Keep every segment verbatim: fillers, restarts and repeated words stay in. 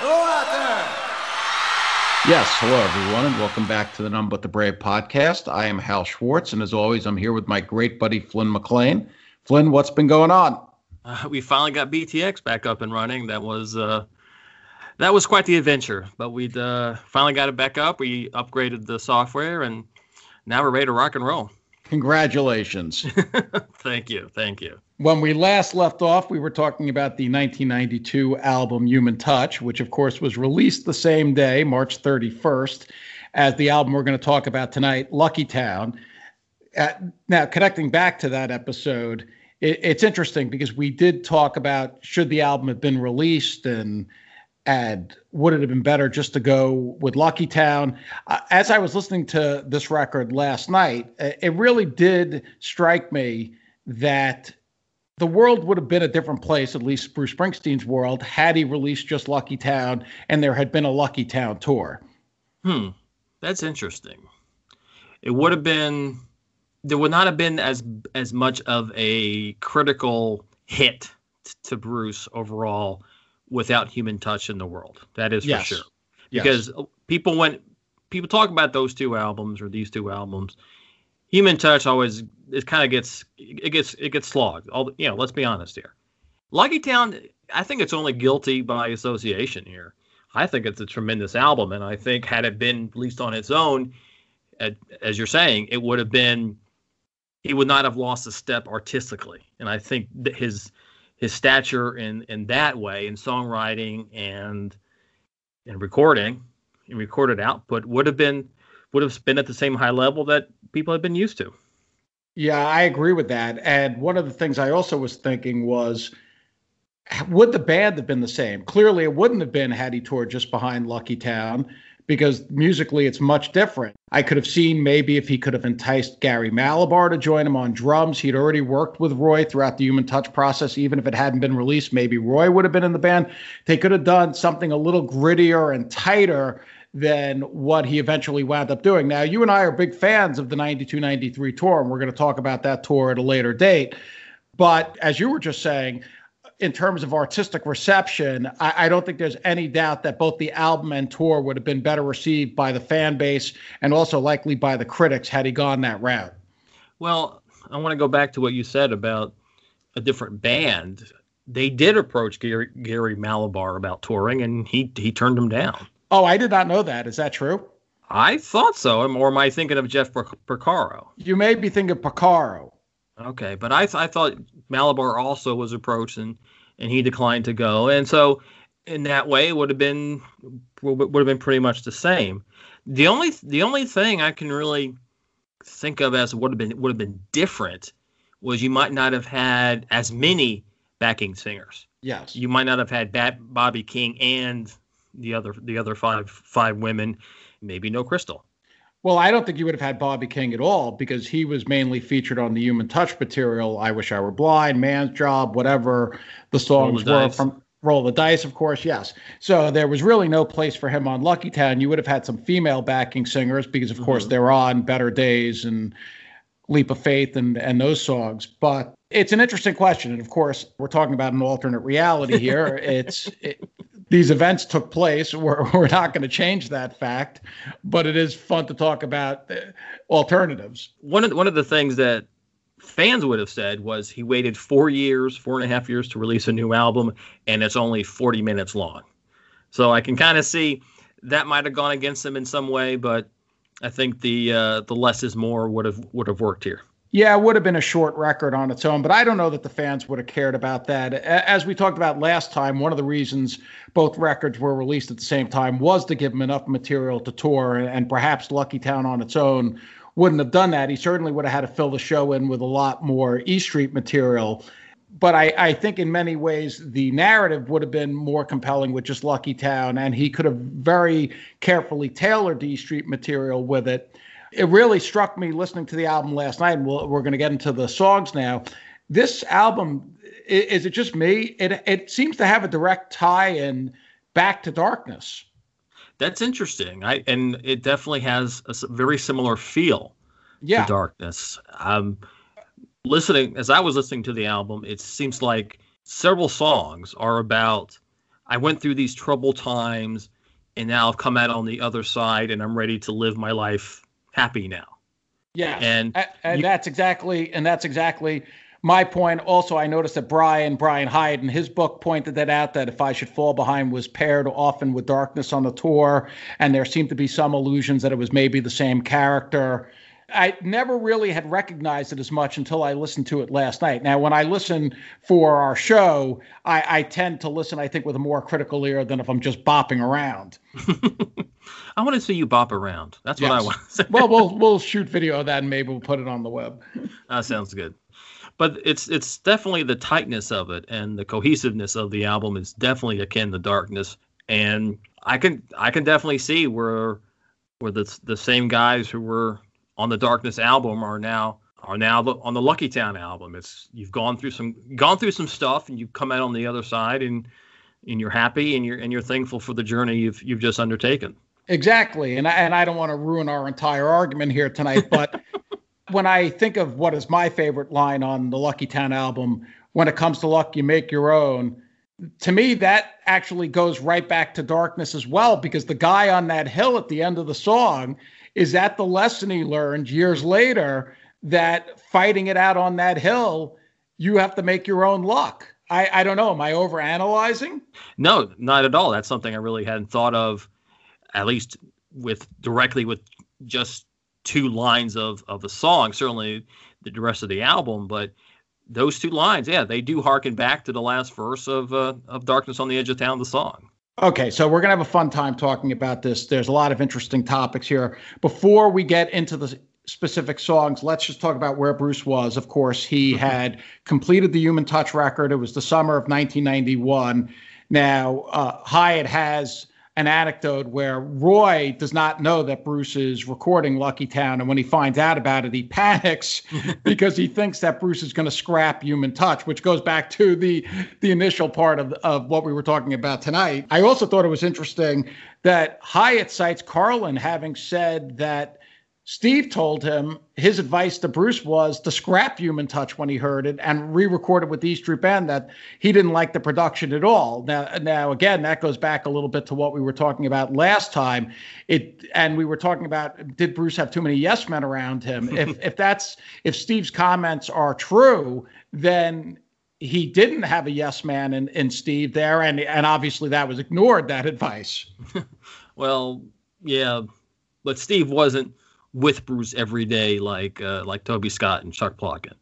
Hello out there. Yes, hello everyone, and welcome back to the None But the Brave podcast. I am Hal Schwartz, and as always, I'm here with my great buddy Flynn McLean. Flynn, what's been going on? Uh, we finally got B T X back up and running. That was uh, that was quite the adventure, but we uh, finally got it back up. We upgraded the software, and now we're ready to rock and roll. Congratulations. Thank you, thank you. When we last left off, we were talking about the nineteen ninety-two album Human Touch, which of course was released the same day, March thirty-first, as the album we're going to talk about tonight, Lucky Town. Uh, now, connecting back to that episode, it, it's interesting because we did talk about should the album have been released and and would it have been better just to go with Lucky Town? Uh, as I was listening to this record last night, it really did strike me that the world would have been a different place, at least Bruce Springsteen's world, had he released just Lucky Town and there had been a Lucky Town tour. Hmm, that's interesting. It would have been, there would not have been as as much of a critical hit t- to Bruce overall without Human Touch in the world. That is for Yes. sure. Yes. Because people went, people talk about those two albums or these two albums. Human Touch always, it kind of gets, it gets, it gets slogged. All you know, let's be honest here. Lucky Town, I think it's only guilty by association here. I think it's a tremendous album, and I think had it been released on its own, as you're saying, it would have been, he would not have lost a step artistically. And I think that his his stature in in that way, in songwriting and in recording, and recorded output would have been would have been at the same high level that people had been used to. Yeah, I agree with that. And one of the things I also was thinking was, would the band have been the same? Clearly, it wouldn't have been had he toured just behind Lucky Town, because musically it's much different. I could have seen maybe if he could have enticed Gary Malabar to join him on drums. He'd already worked with Roy throughout the Human Touch process. Even if it hadn't been released, maybe Roy would have been in the band. They could have done something a little grittier and tighter than what he eventually wound up doing. Now, you and I are big fans of the ninety-two ninety-three tour, and we're going to talk about that tour at a later date. But as you were just saying, in terms of artistic reception, I, I don't think there's any doubt that both the album and tour would have been better received by the fan base and also likely by the critics had he gone that route. Well, I want to go back to what you said about a different band. They did approach Gary, Gary Malabar about touring, and he he turned them down. Oh, I did not know that. Is that true? I thought so. Or am I thinking of Jeff Porcaro? You may be thinking Porcaro. Okay, but I th- I thought Malabar also was approached, and, and he declined to go. And so in that way, it would have been would have been pretty much the same. The only the only thing I can really think of as would have been would have been different was you might not have had as many backing singers. Yes. You might not have had Bat- Bobby King and the other the other five five women, maybe no Crystal. Well, I don't think you would have had Bobby King at all because he was mainly featured on the Human Touch material. I Wish I Were Blind, Man's Job, whatever the songs the were Dice. from Roll the Dice, of course. Yes. So there was really no place for him on Lucky Town. You would have had some female backing singers because, of mm-hmm. course, they're on Better Days and Leap of Faith and, and those songs. But it's an interesting question. And, of course, we're talking about an alternate reality here. it's it, These events took place. We're, we're not going to change that fact, but it is fun to talk about alternatives. One of the, one of the things that fans would have said was he waited four years, four and a half years to release a new album, and it's only forty minutes long. So I can kind of see that might have gone against him in some way, but I think the uh, the less is more would have would have worked here. Yeah, it would have been a short record on its own, but I don't know that the fans would have cared about that. As we talked about last time, one of the reasons both records were released at the same time was to give him enough material to tour, and perhaps Lucky Town on its own wouldn't have done that. He certainly would have had to fill the show in with a lot more E Street material. But I, I think in many ways the narrative would have been more compelling with just Lucky Town, and he could have very carefully tailored E Street material with it. It really struck me listening to the album last night, and we'll, we're going to get into the songs now. This album, is it just me? It it seems to have a direct tie-in back to Darkness. That's interesting. I and it definitely has a very similar feel yeah. to Darkness. Um, listening as I was listening to the album, it seems like several songs are about I went through these troubled times, and now I've come out on the other side, and I'm ready to live my life happy now. Yeah, and, and, and you, that's exactly and that's exactly my point. Also, I noticed that Brian Brian Hyatt in his book pointed that out, that If I Should Fall Behind was paired often with Darkness on the tour, and there seemed to be some allusions that it was maybe the same character. I never really had recognized it as much until I listened to it last night. Now, when I listen for our show, I, I tend to listen, I think, with a more critical ear than if I'm just bopping around. I want to see you bop around. That's yes. what I want to say. Well, we'll we'll shoot video of that and maybe we'll put it on the web. That sounds good. But it's it's definitely the tightness of it and the cohesiveness of the album is definitely akin to Darkness. And I can I can definitely see where where the the same guys who were on the Darkness album are now are now the, on the Lucky Town album. It's you've gone through some gone through some stuff and you've come out on the other side and and you're happy and you're and you're thankful for the journey you've you've just undertaken. Exactly. And I, and I don't want to ruin our entire argument here tonight, but when I think of what is my favorite line on the Lucky Town album, when it comes to luck, you make your own. To me, that actually goes right back to Darkness as well, because the guy on that hill at the end of the song is that the lesson he learned years later, that fighting it out on that hill, you have to make your own luck. I, I don't know. Am I overanalyzing? No, not at all. That's something I really hadn't thought of, at least with directly with just two lines of, of the song, certainly the rest of the album, but those two lines, yeah, they do harken back to the last verse of uh, of Darkness on the Edge of Town, the song. Okay, so we're going to have a fun time talking about this. There's a lot of interesting topics here. Before we get into the specific songs, let's just talk about where Bruce was. Of course, he had completed the Human Touch record. It was the summer of nineteen ninety-one. Now, uh, Hyatt has an anecdote where Roy does not know that Bruce is recording Lucky Town, and when he finds out about it, he panics because he thinks that Bruce is going to scrap Human Touch, which goes back to the the initial part of, of what we were talking about tonight. I also thought it was interesting that Hyatt cites Carlin having said that Steve told him his advice to Bruce was to scrap Human Touch when he heard it and re-record it with the E Street Band, that he didn't like the production at all. Now, now again, that goes back a little bit to what we were talking about last time. It and we were talking about, did Bruce have too many yes men around him? if if that's if Steve's comments are true, then he didn't have a yes man in, in Steve there, and and obviously that was ignored, that advice. Well, yeah, but Steve wasn't with Bruce every day like uh, like Toby Scott and Chuck Plotkin.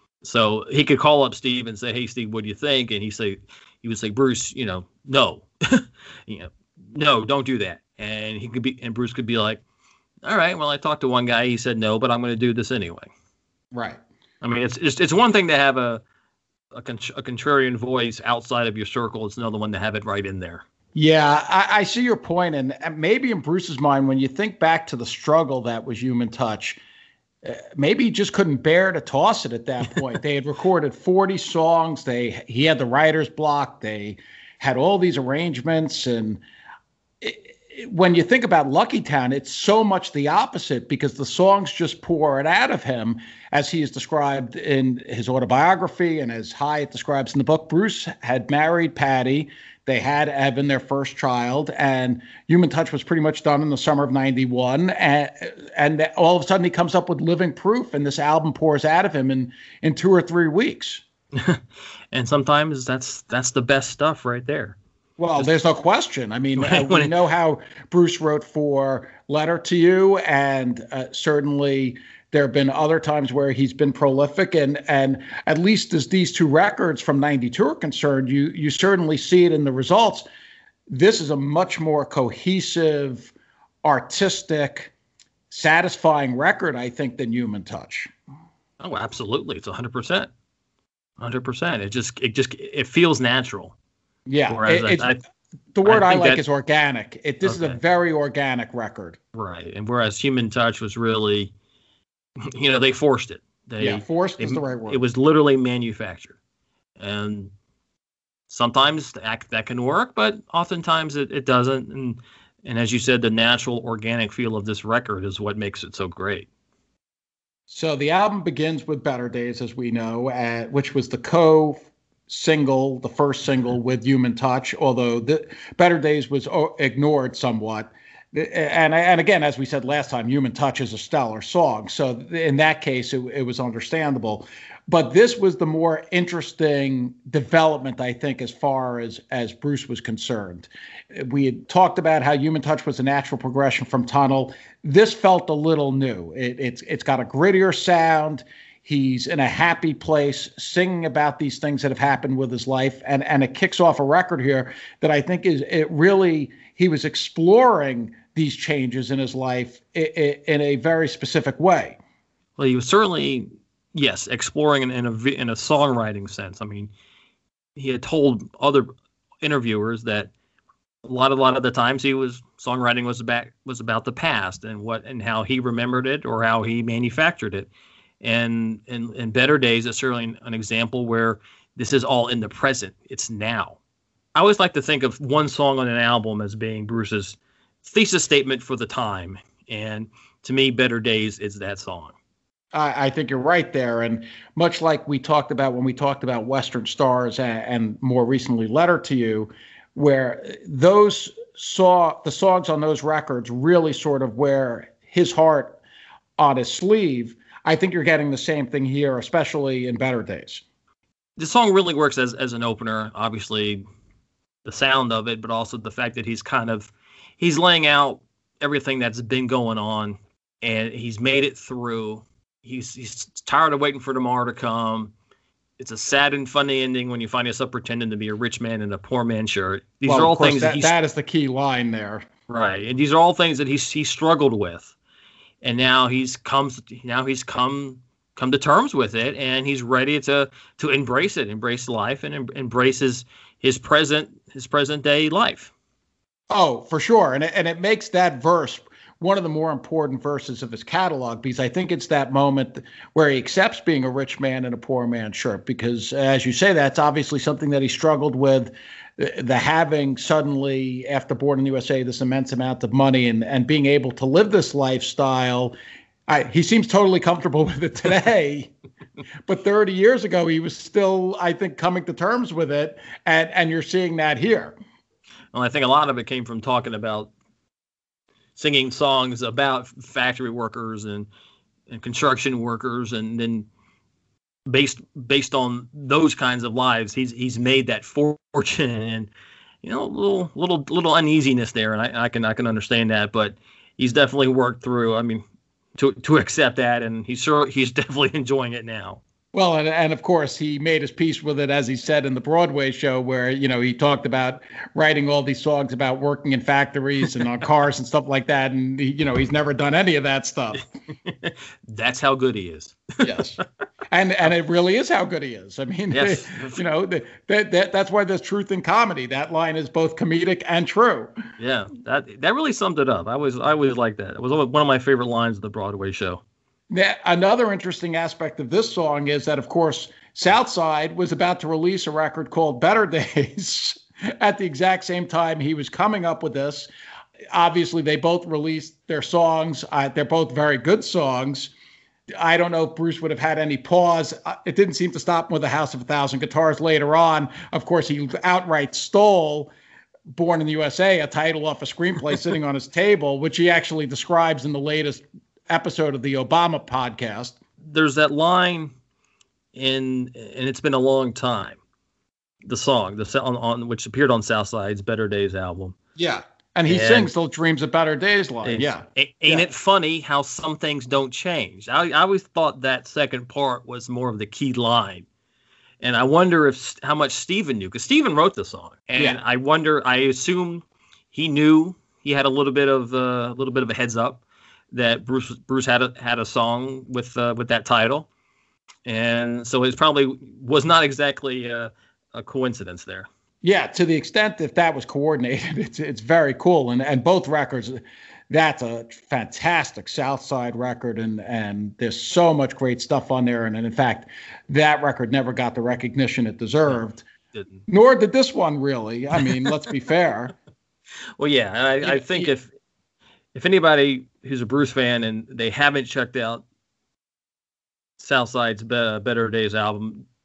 So he could call up Steve and say, "Hey, Steve, what do you think?" And he say he would say, "Bruce, you know, no, you know, no, don't do that." And he could be and Bruce could be like, "All right, well, I talked to one guy, he said no, but I'm going to do this anyway." Right. I mean, it's it's it's one thing to have a a, con- a contrarian voice outside of your circle. It's another one to have it right in there. Yeah, I, I see your point. And maybe in Bruce's mind, when you think back to the struggle that was Human Touch, uh, maybe he just couldn't bear to toss it at that point. They had recorded forty songs. They He had the writer's block. They had all these arrangements. And it, it, when you think about Lucky Town, it's so much the opposite, because the songs just pour it out of him, as he is described in his autobiography and as Hyatt describes in the book. Bruce had married Patty. They had Evan, their first child, and Human Touch was pretty much done in the summer of ninety-one. And, and all of a sudden he comes up with Living Proof, and this album pours out of him in, in two or three weeks. And sometimes that's that's the best stuff right there. Well, Just, there's no question. I mean, uh, we know how Bruce wrote for Letter to You, and uh, certainly there have been other times where he's been prolific, and and at least as these two records from ninety-two are concerned, you you certainly see it in the results. This is a much more cohesive, artistic, satisfying record, I think, than Human Touch. Oh, absolutely. It's one hundred percent. one hundred percent. It just it just it feels natural. Yeah. It, it's, I, I, the word I, I like that, is organic. It This okay. is a very organic record. Right. And whereas Human Touch was really, you know, they forced it. They, yeah, forced they, is the right word. It was literally manufactured. And sometimes that, that can work, but oftentimes it, it doesn't. And and as you said, the natural, organic feel of this record is what makes it so great. So the album begins with Better Days, as we know, uh, which was the co single, the first single with Human Touch, although the Better Days was ignored somewhat. And and again, as we said last time, Human Touch is a stellar song. So in that case, it, it was understandable. But this was the more interesting development, I think, as far as, as Bruce was concerned. We had talked about how Human Touch was a natural progression from Tunnel. This felt a little new. It, it's it's got a grittier sound. He's in a happy place, singing about these things that have happened with his life. And, and it kicks off a record here that I think is it really, he was exploring these changes in his life in a very specific way. Well, he was certainly, yes, exploring in, in a in a songwriting sense. I mean, he had told other interviewers that a lot, a lot of the times he was songwriting was about was about the past and what and how he remembered it or how he manufactured it. And in, in Better Days, it's certainly an example where this is all in the present. It's now. I always like to think of one song on an album as being Bruce's thesis statement for the time. And to me, Better Days is that song. I, I think you're right there. And much like we talked about when we talked about Western Stars and, and more recently Letter to You, where those saw the songs on those records really sort of wear his heart on his sleeve. I think you're getting the same thing here, especially in Better Days. The song really works as, as an opener, obviously the sound of it, but also the fact that he's kind of, he's laying out everything that's been going on and he's made it through. He's he's tired of waiting for tomorrow to come. It's a sad and funny ending when you find yourself pretending to be a rich man in a poor man's shirt. These well, are all of course, things that, that he's, that is the key line there. Right. And these are all things that he's he struggled with. And now he's comes now he's come come to terms with it and he's ready to to embrace it, embrace life and em, embrace his, his present his present day life. Oh, for sure. And it, and it makes that verse one of the more important verses of his catalog, because I think it's that moment where he accepts being a rich man in a poor man's shirt, because as you say, that's obviously something that he struggled with, the, the having suddenly, after Born in the U S A, this immense amount of money and, and being able to live this lifestyle. I, he seems totally comfortable with it today, but thirty years ago, he was still, I think, coming to terms with it. And, and you're seeing that here. Well, I think a lot of it came from talking about singing songs about factory workers and, and construction workers, and then based based on those kinds of lives, he's he's made that fortune, and you know, a little little little uneasiness there, and I, I can I can understand that, but he's definitely worked through. I mean, to to accept that, and he's sure he's definitely enjoying it now. Well, and, and of course, he made his peace with it, as he said in the Broadway show, where, you know, he talked about writing all these songs about working in factories and on cars and stuff like that. And, he, you know, he's never done any of that stuff. That's how good he is. Yes. And and it really is how good he is. I mean, yes. you know, that, that that's why there's truth in comedy. That line is both comedic and true. Yeah, that that really summed it up. I was I always like that. It was one of my favorite lines of the Broadway show. Now, another interesting aspect of this song is that, of course, Southside was about to release a record called Better Days at the exact same time he was coming up with this. Obviously, they both released their songs. Uh, they're both very good songs. I don't know if Bruce would have had any pause. It didn't seem to stop him with the House of a Thousand Guitars later on. Of course, he outright stole Born in the U S A, a title off a screenplay sitting on his table, which he actually describes in the latest episode of the Obama podcast. There's that line in, and it's been a long time, the song, the on, on which appeared on Southside's Better Days album. Yeah. And he and sings the Dreams of Better Days line. Yeah. Ain't yeah. it funny how some things don't change? I, I always thought that second part was more of the key line. And I wonder if how much Stephen knew, because Stephen wrote the song. And yeah. I wonder, I assume he knew, he had a little bit of a uh, little bit of a heads up that Bruce Bruce had a had a song with uh, with that title, and so it probably was not exactly a, a coincidence there. Yeah, to the extent that that was coordinated, it's it's very cool, and and both records, that's a fantastic Southside record, and and there's so much great stuff on there, and, and in fact, that record never got the recognition it deserved. No, didn't. Nor did this one really. I mean, let's be fair. Well, yeah, and I, I think if if anybody who's a Bruce fan and they haven't checked out Southside's Be- Better Days album,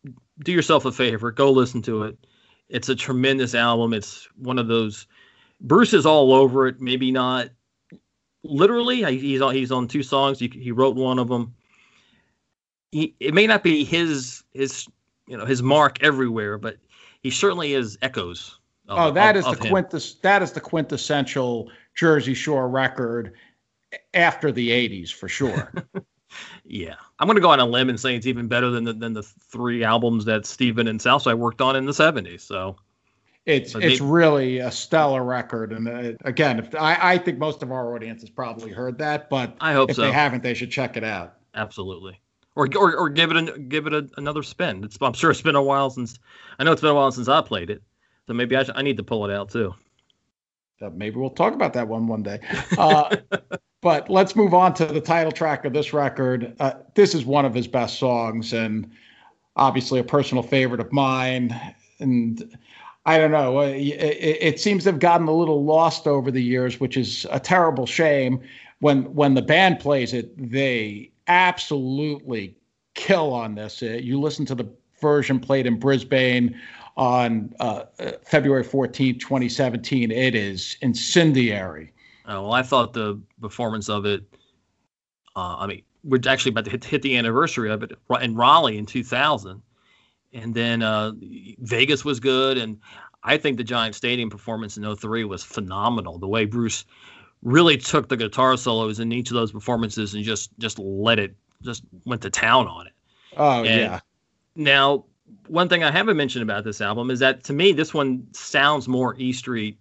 do yourself a favor. Go listen to it. It's a tremendous album. It's one of those. Bruce is all over it. Maybe not literally. He's on. He's on two songs. He, he wrote one of them. He, it may not be his his you know his mark everywhere, but he certainly is echoes. Of, oh, that of, is of the him. quintes. That is the quintessential Jersey Shore record after the eighties for sure. Yeah, I'm going to go on a limb and say it's even better than the, than the three albums that Stephen and Southside worked on in the seventies. So it's but it's they, really a stellar record. And uh, again, if I, I think most of our audience has probably heard that, but I hope if so. they haven't, they should check it out. Absolutely, or or, or give it a, give it a, another spin. It's, I'm sure it's been a while since I know it's been a while since I played it, so maybe I should, I need to pull it out too. Uh, maybe we'll talk about that one one day. Uh, But let's move on to the title track of this record. Uh, this is one of his best songs and obviously a personal favorite of mine. And I don't know, it, it seems to have gotten a little lost over the years, which is a terrible shame. When when the band plays it, they absolutely kill on this. Uh, you listen to the version played in Brisbane on uh, February fourteenth, twenty seventeen. It is incendiary. Oh, well, I thought the performance of it, uh, I mean, we're actually about to hit, hit the anniversary of it in Raleigh in two thousand. And then uh, Vegas was good. And I think the Giant Stadium performance in oh three was phenomenal. The way Bruce really took the guitar solos in each of those performances and just, just let it, just went to town on it. Oh, and yeah. Now, one thing I haven't mentioned about this album is that to me, this one sounds more E Street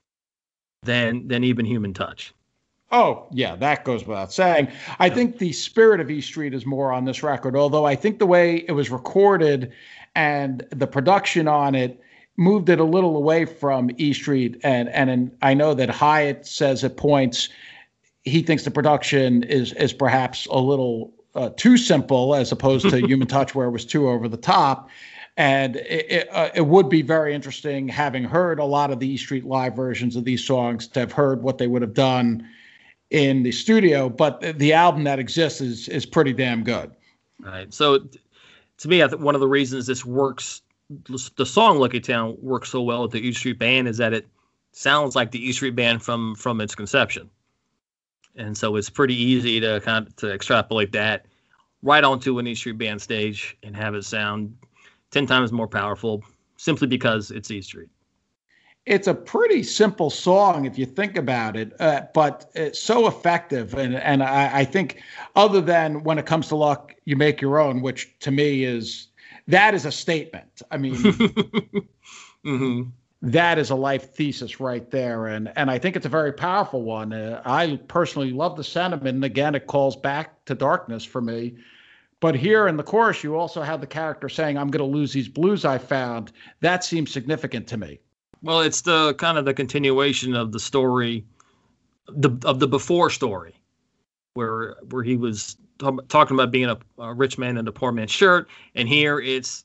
than than even Human Touch. Oh, yeah, that goes without saying. I Yeah. think the spirit of E Street is more on this record, although I think the way it was recorded and the production on it moved it a little away from E Street. And and in, I know that Hyatt says at points he thinks the production is is perhaps a little uh, too simple as opposed to Human Touch, where it was too over the top. And it, it, uh, it would be very interesting, having heard a lot of the E Street Live versions of these songs, to have heard what they would have done in the studio. But the album that exists is is pretty damn good. Right. So, to me, I think one of the reasons this works, the song "Lucky Town" works so well with the E Street Band, is that it sounds like the E Street Band from from its conception, and so it's pretty easy to kind of to extrapolate that right onto an E Street Band stage and have it sound ten times more powerful, simply because it's E Street. It's a pretty simple song if you think about it, uh, but it's so effective. And and I, I think, other than When It Comes to Luck, You Make Your Own, which to me is, that is a statement. I mean, mm-hmm. that is a life thesis right there. And and I think it's a very powerful one. Uh, I personally love the sentiment. And again, it calls back to Darkness for me. But here in the chorus, you also have the character saying, "I'm going to lose these blues I found." That seems significant to me. Well, it's the kind of the continuation of the story, the of the before story, where where he was t- talking about being a, a rich man in a poor man's shirt, and here it's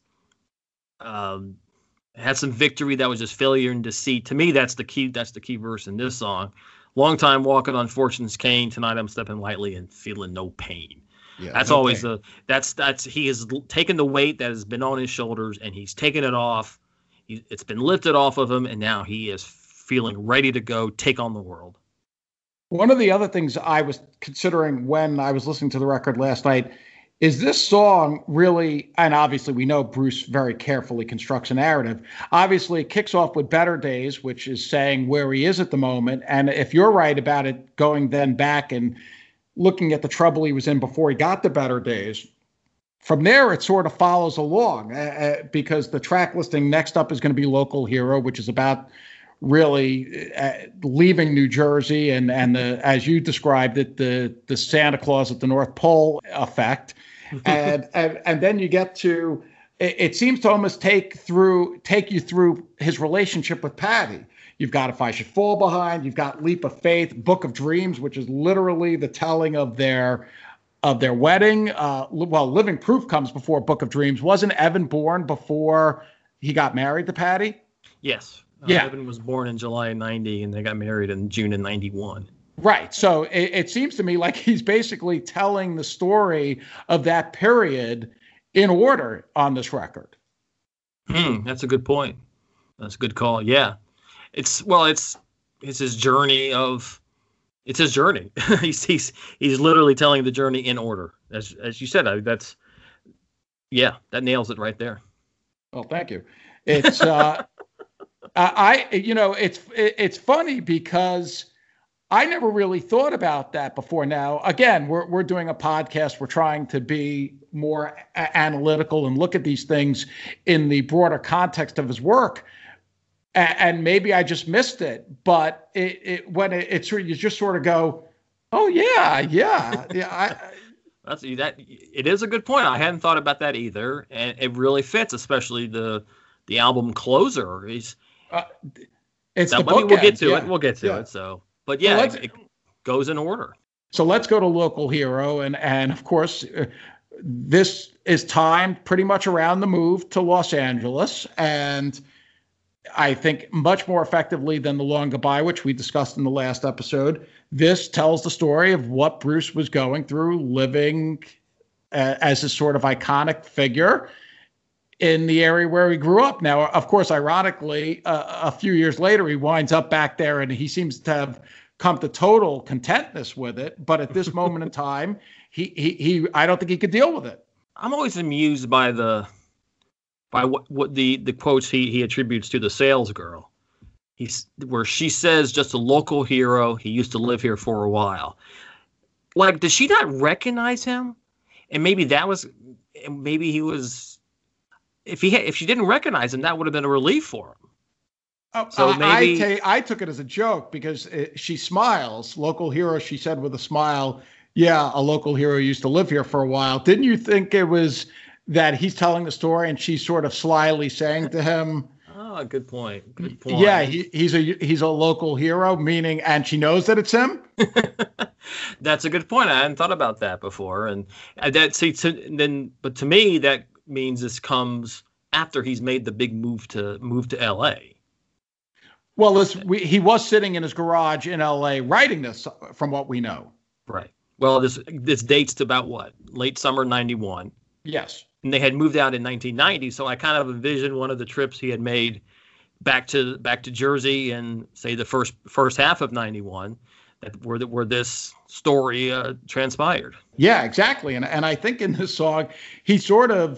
um, had some victory that was just failure and deceit. To me, that's the key. That's the key verse in this song. Long time walking on fortune's cane. Tonight I'm stepping lightly and feeling no pain. Yeah, that's no always pain. the that's that's he has taken the weight that has been on his shoulders and he's taken it off. He, it's been lifted off of him, and now he is feeling ready to go take on the world. One of the other things I was considering when I was listening to the record last night is this song really, and obviously we know Bruce very carefully constructs a narrative. Obviously, it kicks off with Better Days, which is saying where he is at the moment. And if you're right about it, going then back and looking at the trouble he was in before he got to Better Days, from there it sort of follows along, uh, because the track listing next up is going to be Local Hero, which is about really uh, leaving New Jersey and and the, as you described it, the the Santa Claus at the North Pole effect. and, and and then you get to, it, it seems to almost take through take you through his relationship with Patty. You've got If I Should Fall Behind. You've got Leap of Faith, Book of Dreams, which is literally the telling of their of their wedding. Uh, well, Living Proof comes before Book of Dreams. Wasn't Evan born before he got married to Patty? Yes. Uh, Yeah. Evan was born in July of ninety, and they got married in June of ninety-one. Right. So it, it seems to me like he's basically telling the story of that period in order on this record. Hmm, that's a good point. That's a good call. Yeah, it's well, it's it's his journey of it's his journey. he's he's he's literally telling the journey in order, as as you said. I, that's yeah, that nails it right there. Well, thank you. It's uh, I you know it's it's funny because I never really thought about that before. Now, again, we're we're doing a podcast. We're trying to be more a- analytical and look at these things in the broader context of his work. A- and maybe I just missed it, but it, it when it, it's you just sort of go, oh yeah, yeah, yeah. I, That's that. It is a good point. I hadn't thought about that either, and it really fits, especially the the album closer. He's uh, it's that, the I mean, we'll get bookend, to yeah. it. We'll get to Yeah. it. So, but yeah, let's- it, it goes in order. So let's go to Local Hero, and and of course, uh, this is timed pretty much around the move to Los Angeles, and I think much more effectively than The Long Goodbye, which we discussed in the last episode. This tells the story of what Bruce was going through, living uh, as a sort of iconic figure in the area where he grew up. Now, of course, ironically, uh, a few years later, he winds up back there, and he seems to have come to total contentness with it. But at this moment in time, he he he I don't think he could deal with it. I'm always amused by the by what, what the the quotes he he attributes to the sales girl. He's where she says, just a local hero. He used to live here for a while. Like, does she not recognize him? And maybe that was, and maybe he was. If he had, if she didn't recognize him, that would have been a relief for him. Oh, So I, maybe- I, ta- I took it as a joke because it, she smiles. Local hero, she said with a smile. Yeah, a local hero used to live here for a while. Didn't you think it was that he's telling the story and she's sort of slyly saying to him, Oh, good point. Good point. yeah, he, he's a he's a local hero, meaning, and she knows that it's him? That's a good point. I hadn't thought about that before, and that see, to, then, but to me, that means this comes after he's made the big move to move to L A. Well, this, we, he was sitting in his garage in L A writing this, from what we know. Right. Well, this this dates to about what, late summer ninety-one, Yes. and they had moved out in nineteen ninety. So I kind of envisioned one of the trips he had made back to back to Jersey and say the first first half of ninety-one, that where the, where this story uh, transpired. Yeah, exactly. And and I think in this song, he sort of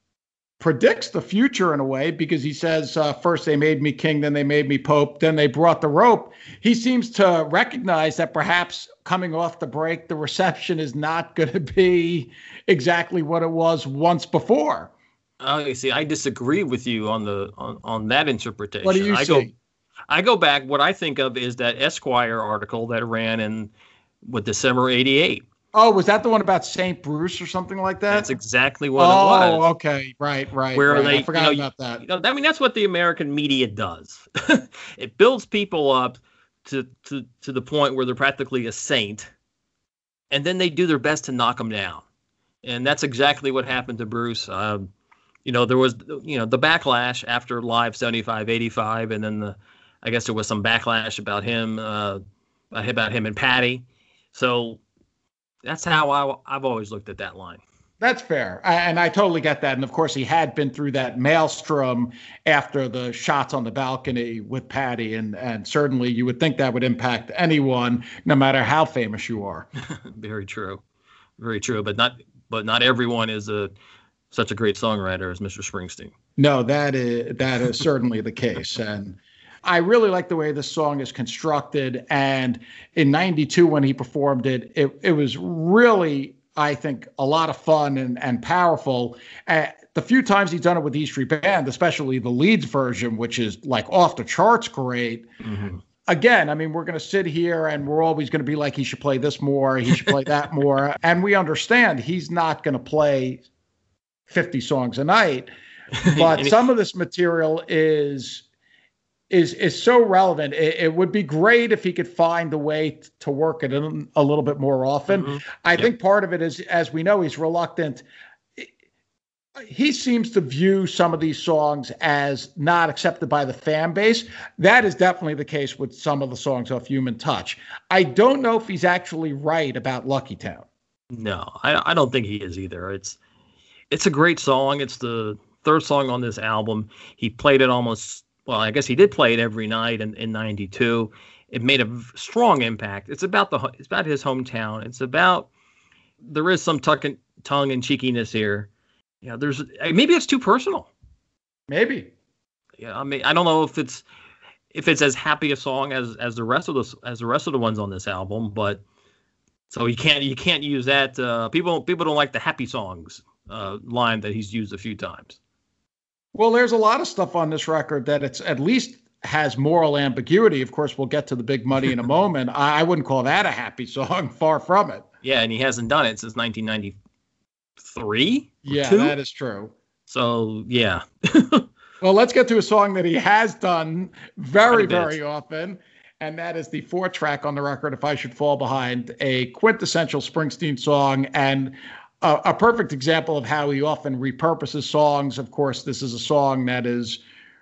predicts the future in a way, because he says, uh, first they made me king, then they made me pope, then they brought the rope. He seems to recognize that perhaps coming off the break, the reception is not going to be exactly what it was once before. Oh, you see, I disagree with you on the on, on that interpretation. What do you I see? go, I go back. What I think of is that Esquire article that ran in what December eighty-eight. Oh, was that the one about Saint Bruce or something like that? That's exactly what oh, it was. okay, right, right. Where right. they, I forgot you know, about that. You know, I mean, that's what the American media does. It builds people up to to to the point where they're practically a saint, and then they do their best to knock them down. And that's exactly what happened to Bruce. Um, you know, there was, you know, the backlash after Live seventy-five eighty-five, and then the, I guess there was some backlash about him, uh, about him and Patty. So that's how I, I've always looked at that line. That's fair. I, and I totally get that. And of course, he had been through that maelstrom after the shots on the balcony with Patty. And, and certainly you would think that would impact anyone, no matter how famous you are. Very true. Very true. But not but not everyone is a such a great songwriter as Mister Springsteen. No, that is that is certainly the case. And I really like the way this song is constructed. And in ninety-two, when he performed it, it, it was really, I think, a lot of fun and, and powerful. Uh, the few times he's done it with E Street Band, especially the Leeds version, which is like off the charts great. Mm-hmm. Again, I mean, we're going to sit here and we're always going to be like, he should play this more, he should play that more. And we understand he's not going to play fifty songs a night. But some of this material is is is so relevant. It, it would be great if he could find a way t- to work it in a little bit more often. Mm-hmm. I Yep. think part of it is, as we know, he's reluctant. He seems to view some of these songs as not accepted by the fan base. That is definitely the case with some of the songs off Human Touch. I don't know if he's actually right about Lucky Town. No, I, I don't think he is either. It's it's a great song. It's the third song on this album. He played it almost, well, I guess he did play it every night in, in ninety-two. It made a v- strong impact. It's about the it's about his hometown. It's about, there is some tuck and, tongue and cheekiness here. You know, there's maybe it's too personal. Maybe. Yeah, I mean, I don't know if it's if it's as happy a song as as the rest of the as the rest of the ones on this album, but so you can't you can't use that. Uh, people people don't like the happy songs uh, line that he's used a few times. Well, there's a lot of stuff on this record that it's at least has moral ambiguity. Of course, we'll get to the Big Money in a moment. I, I wouldn't call that a happy song. Far from it. Yeah, and he hasn't done it since nineteen ninety-three. Yeah, two? That is true. So yeah. Well, let's get to a song that he has done very, very often, and that is the fourth track on the record, If I Should Fall Behind, a quintessential Springsteen song, and a, a perfect example of how he often repurposes songs. Of course, this is a song that is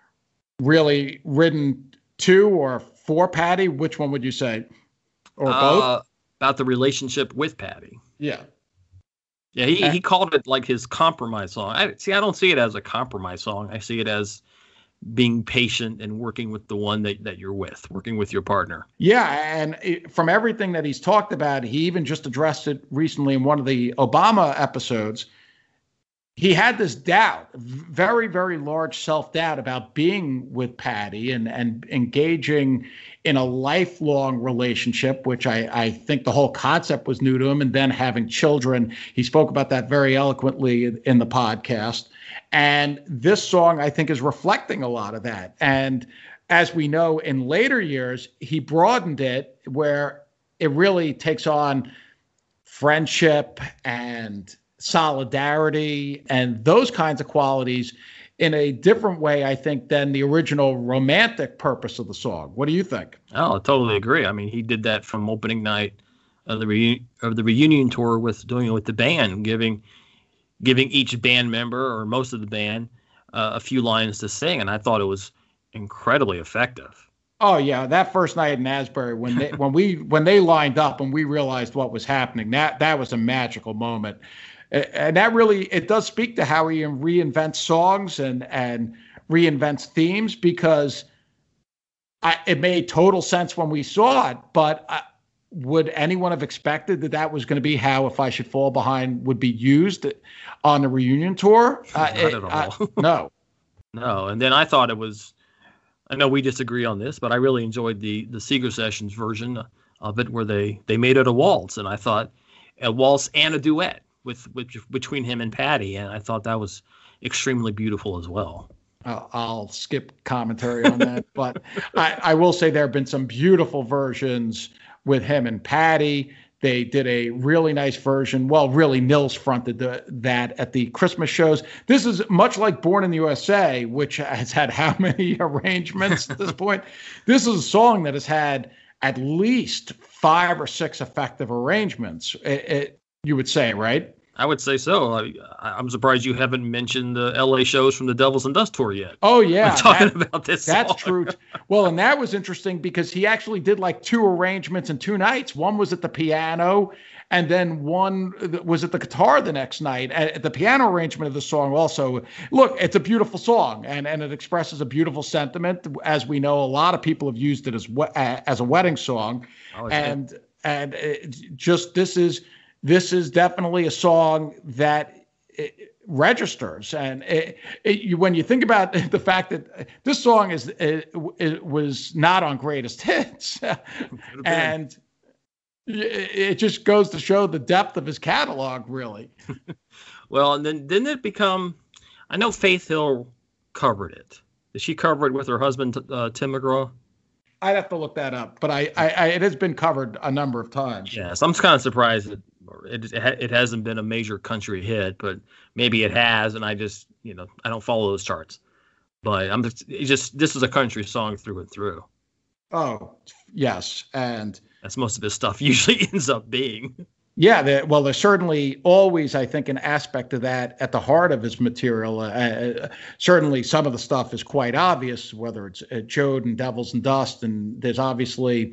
really written to or for Patty. Which one would you say? Or uh, both? About the relationship with Patty. Yeah. Yeah, he, he called it like his compromise song. I see. I don't see it as a compromise song. I see it as being patient and working with the one that, that you're with, working with your partner. Yeah, and it, from everything that he's talked about, he even just addressed it recently in one of the Obama episodes. He had this doubt, very, very large self-doubt about being with Patty and, and engaging in a lifelong relationship, which I, I think the whole concept was new to him, and then having children. He spoke about that very eloquently in the podcast. And this song, I think, is reflecting a lot of that. And as we know, in later years, he broadened it where it really takes on friendship and solidarity and those kinds of qualities in a different way, I think, than the original romantic purpose of the song. What do you think? Oh, I totally agree. I mean, he did that from opening night of the re- of the reunion tour with doing it with the band, giving giving each band member or most of the band uh, a few lines to sing, and I thought it was incredibly effective. Oh yeah, that first night in Asbury when they when we when they lined up and we realized what was happening, that that was a magical moment. And that really, it does speak to how he reinvents songs and, and reinvents themes, because I, it made total sense when we saw it. But uh, would anyone have expected that that was going to be how If I Should Fall Behind would be used on the reunion tour? Uh, Not it, at all. uh, no. No. And then I thought it was, I know we disagree on this, but I really enjoyed the, the Seeger Sessions version of it where they, they made it a waltz. And I thought a waltz and a duet. With, with between him and Patty, and I thought that was extremely beautiful as well. Uh, I'll skip commentary on that, but I, I will say there have been some beautiful versions with him and Patty. They did a really nice version. Well, really, Nils fronted the, that at the Christmas shows. This is much like Born in the U S A, which has had how many arrangements at this point? This is a song that has had at least five or six effective arrangements. It, it, You would say, right? I would say so. I, I'm surprised you haven't mentioned the L A shows from the Devils and Dust tour yet. Oh, yeah. I'm talking that, about this That's song. true. Well, and that was interesting because he actually did like two arrangements in two nights. One was at the piano, and then one was at the guitar the next night. At the piano arrangement of the song also, look, it's a beautiful song, and, and it expresses a beautiful sentiment. As we know, a lot of people have used it as, as a wedding song. Oh, and good. and it just this is... This is definitely a song that registers. And it, it, you, when you think about the fact that this song is it, it was not on Greatest Hits, and it just goes to show the depth of his catalog, really. Well, and then didn't it become, I know Faith Hill covered it. Did she cover it with her husband, uh, Tim McGraw? I'd have to look that up, but I, I, I it has been covered a number of times. Yes, I'm kind of surprised that it, it hasn't been a major country hit, but maybe it has, and I just, you know, I don't follow those charts. But I'm just, it's just this is a country song through and through. Oh, yes, and that's most of his stuff usually ends up being. Yeah, the, well, there's certainly always, I think, an aspect of that at the heart of his material. Uh, uh, certainly, some of the stuff is quite obvious, whether it's uh, Jode and Devils and Dust, and there's obviously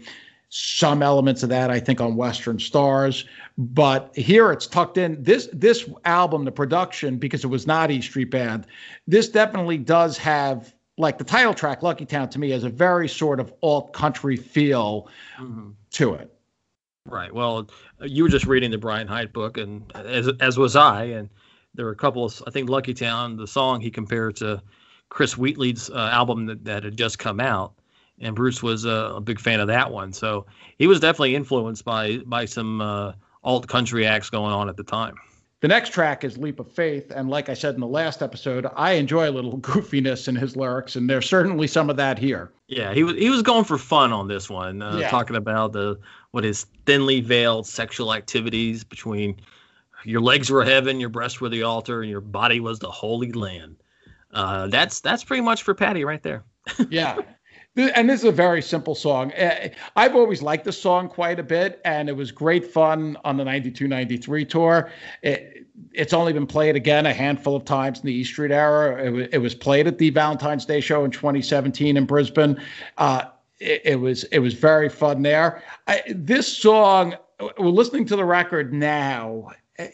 some elements of that, I think, on Western Stars. But here it's tucked in. This this album, the production, because it was not E Street Band, this definitely does have, like the title track, Lucky Town, to me, has a very sort of alt country feel mm-hmm. to it. Right. Well, you were just reading the Brian Hiatt book, and as as was I, and there were a couple of, I think Lucky Town, the song he compared to Chris Wheatley's uh, album that, that had just come out. And Bruce was uh, a big fan of that one. So he was definitely influenced by by some uh, alt country acts going on at the time. The next track is Leap of Faith. And like I said in the last episode, I enjoy a little goofiness in his lyrics. And there's certainly some of that here. Yeah, he was he was going for fun on this one, uh, yeah. talking about the what his thinly veiled sexual activities between your legs were heaven, your breasts were the altar, and your body was the holy land. Uh, that's that's pretty much for Patty right there. Yeah. And this is a very simple song. I've always liked this song quite a bit, and it was great fun on the ninety-two ninety-three tour. It, it's only been played again a handful of times in the E Street era. It, w- it was played at the Valentine's Day show in twenty seventeen in Brisbane. Uh, it, it was it was very fun there. I, this song, we're listening to the record now.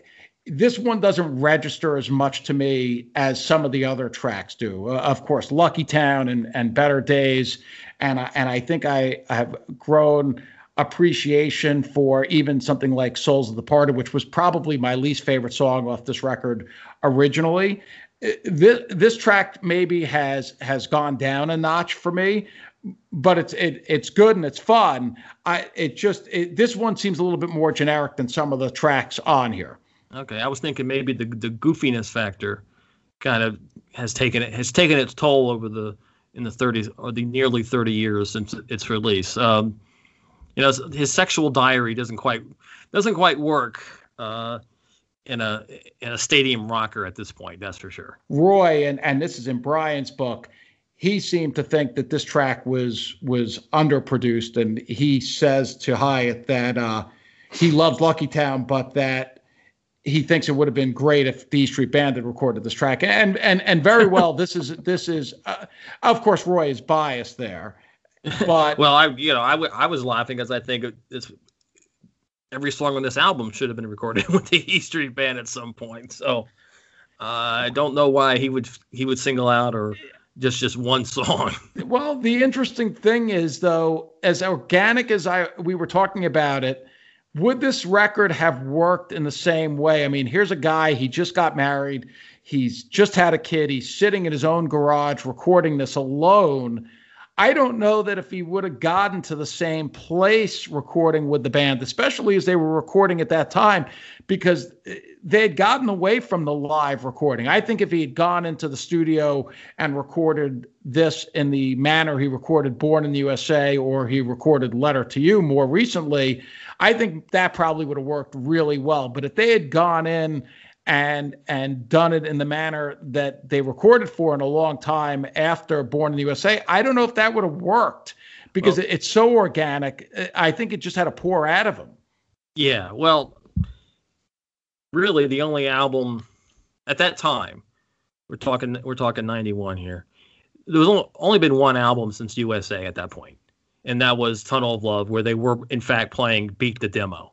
This one doesn't register as much to me as some of the other tracks do. Uh, of course, Lucky Town and, and Better Days. And I, and I think I, I have grown appreciation for even something like Souls of the Parted, which was probably my least favorite song off this record originally. This, this track maybe has has gone down a notch for me, but it's it, it's good and it's fun. I it just it, this one seems a little bit more generic than some of the tracks on here. Okay, I was thinking maybe the the goofiness factor kind of has taken it has taken its toll over the in the thirties or the nearly thirty years since its release. Um, you know, his sexual diary doesn't quite doesn't quite work uh, in a in a stadium rocker at this point. That's for sure. Roy, and and this is in Brian's book, he seemed to think that this track was was underproduced, and he says to Hiatt that uh, he loves Lucky Town, but that he thinks it would have been great if the E Street Band had recorded this track, and and and very well. This is this is, uh, of course, Roy is biased there, but well, I you know I, w- I was laughing because I think it's every song on this album should have been recorded with the E Street Band at some point. So uh, I don't know why he would he would single out or just just one song. Well, the interesting thing is, though, as organic as I we were talking about it, would this record have worked in the same way? I mean, here's a guy, he just got married. He's just had a kid. He's sitting in his own garage recording this alone. I don't know that if he would have gotten to the same place recording with the band, especially as they were recording at that time, because they had gotten away from the live recording. I think if he had gone into the studio and recorded this in the manner he recorded Born in the U S A, or he recorded Letter to You more recently, I think that probably would have worked really well. But if they had gone in and and done it in the manner that they recorded for in a long time after Born in the U S A, I don't know if that would have worked, because well, it's so organic. I think it just had to pour out of him. Yeah, well, really the only album at that time, we're talking we're talking ninety-one here, there was only, only been one album since U S A at that point, and that was Tunnel of Love, where they were in fact playing Beat the Demo.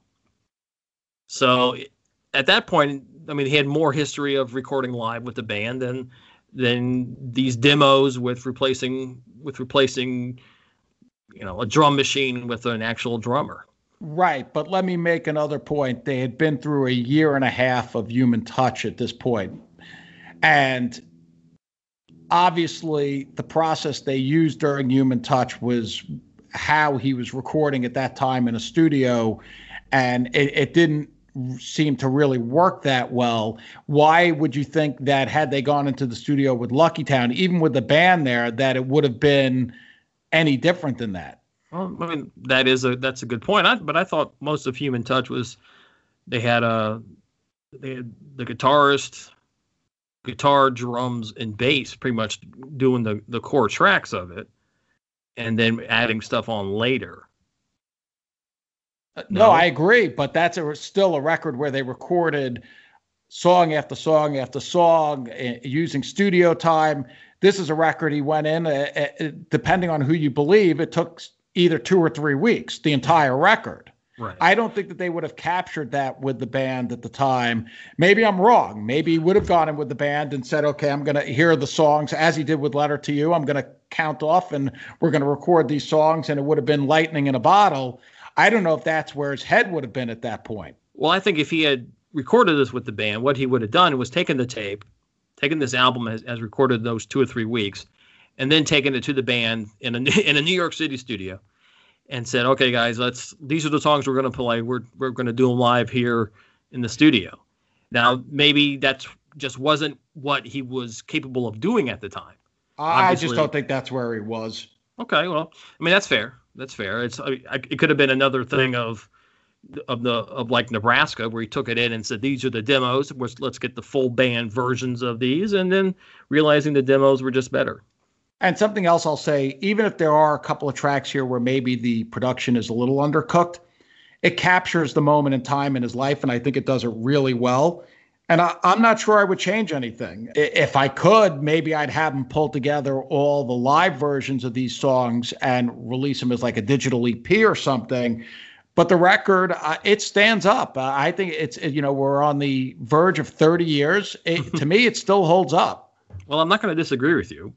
So at that point, I mean, he had more history of recording live with the band than than these demos with replacing with replacing, you know, a drum machine with an actual drummer. Right, but let me make another point. They had been through a year and a half of Human Touch at this point, and obviously the process they used during Human Touch was how he was recording at that time in a studio, and it, it didn't seem to really work that well. Why would you think that had they gone into the studio with Lucky Town, even with the band there, that it would have been any different than that? Well, I mean, that is a that's a good point. I, but I thought most of Human Touch was they had a they had the guitarist, guitar, drums, and bass pretty much doing the the core tracks of it, and then adding stuff on later. No, no, I agree, but that's a, still a record where they recorded song after song after song uh, using studio time. This is a record he went in, uh, uh, depending on who you believe, it took either two or three weeks, the entire record. Right. I don't think that they would have captured that with the band at the time. Maybe I'm wrong. Maybe he would have gone in with the band and said, okay, I'm going to hear the songs as he did with Letter to You. I'm going to count off and we're going to record these songs, and it would have been lightning in a bottle. I don't know if that's where his head would have been at that point. Well, I think if he had recorded this with the band, what he would have done was taken the tape, taken this album as, as recorded those two or three weeks, and then taken it to the band in a, in a New York City studio and said, okay, guys, let's, these are the songs we're going to play. We're, we're going to do them live here in the studio. Now, maybe that's just wasn't what he was capable of doing at the time. I Obviously, just don't think that's where he was. Okay. Well, I mean, that's fair. That's fair. It's, I, I, it could have been another thing of, of the, of like Nebraska, where he took it in and said, these are the demos. Let's, let's get the full band versions of these. And then realizing the demos were just better. And something else I'll say, even if there are a couple of tracks here where maybe the production is a little undercooked, it captures the moment in time in his life, and I think it does it really well. And I, I'm not sure I would change anything. If I could, maybe I'd have him pull together all the live versions of these songs and release them as like a digital E P or something. But the record, uh, it stands up. Uh, I think it's, you know, we're on the verge of thirty years. It, to me, it still holds up. Well, I'm not going to disagree with you.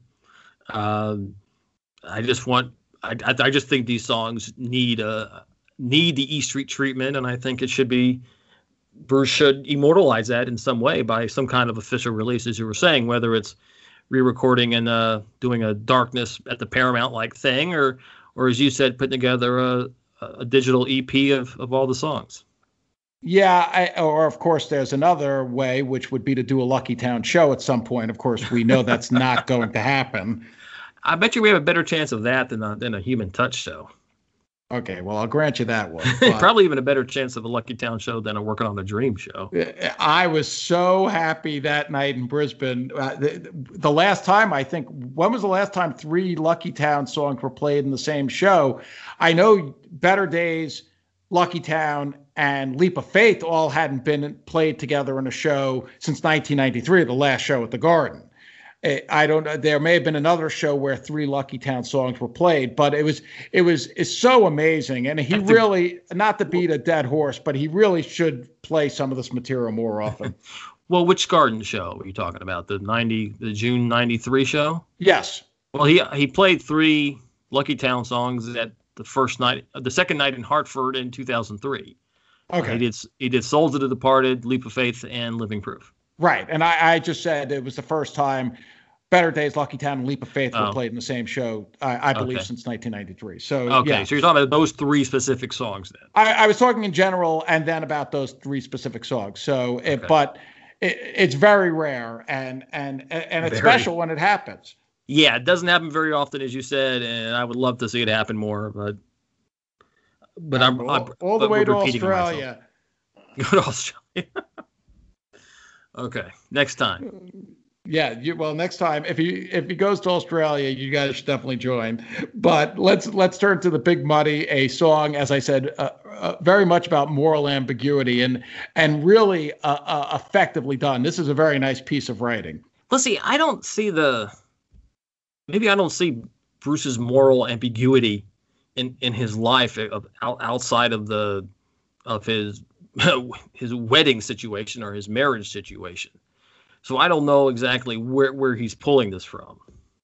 Um, I just want, I, I, I just think these songs need a, need the E Street treatment. And I think it should be, Bruce should immortalize that in some way by some kind of official release, as you were saying, whether it's re-recording and, uh, doing a Darkness at the Paramount like thing, or, or as you said, putting together a, a digital E P of, of all the songs. Yeah, I, or of course, there's another way, which would be to do a Lucky Town show at some point. Of course, we know that's not going to happen. I bet you we have a better chance of that than a, than a Human Touch show. Okay, well, I'll grant you that one. Probably even a better chance of a Lucky Town show than a Working on a Dream show. I was so happy that night in Brisbane. Uh, the, the last time, I think, when was the last time three Lucky Town songs were played in the same show? I know Better Days, Lucky Town, and Leap of Faith all hadn't been played together in a show since nineteen ninety-three, the last show at the Garden. I don't know. There may have been another show where three Lucky Town songs were played, but it was it was it's so amazing. And he really, not to beat a dead horse, but he really should play some of this material more often. Well, which Garden show are you talking about? The ninety, the June ninety-three show? Yes. Well, he he played three Lucky Town songs at the first night, the second night in Hartford in two thousand three. Okay. Uh, he did he did Souls of the Departed, Leap of Faith, and Living Proof. Right, and I, I just said it was the first time Better Days, Lucky Town, and Leap of Faith were oh. played in the same show, I, I believe, okay. since nineteen ninety-three. So, okay, yeah. So you're talking about those three specific songs then? I, I was talking in general, and then about those three specific songs. So, okay. it, but it, it's very rare, and and and it's very special when it happens. Yeah, it doesn't happen very often, as you said, and I would love to see it happen more, but but I'm, all, I'm all the but way to Australia. Go to Australia. Okay, next time. Yeah, you, well, next time if he if he goes to Australia, you guys should definitely join. But let's let's turn to the Big Muddy, a song, as I said, uh, uh, very much about moral ambiguity and and really uh, uh, effectively done. This is a very nice piece of writing. Let's see. I don't see the maybe I don't see Bruce's moral ambiguity in in his life of, outside of the of his. his wedding situation or his marriage situation. So I don't know exactly where, where he's pulling this from.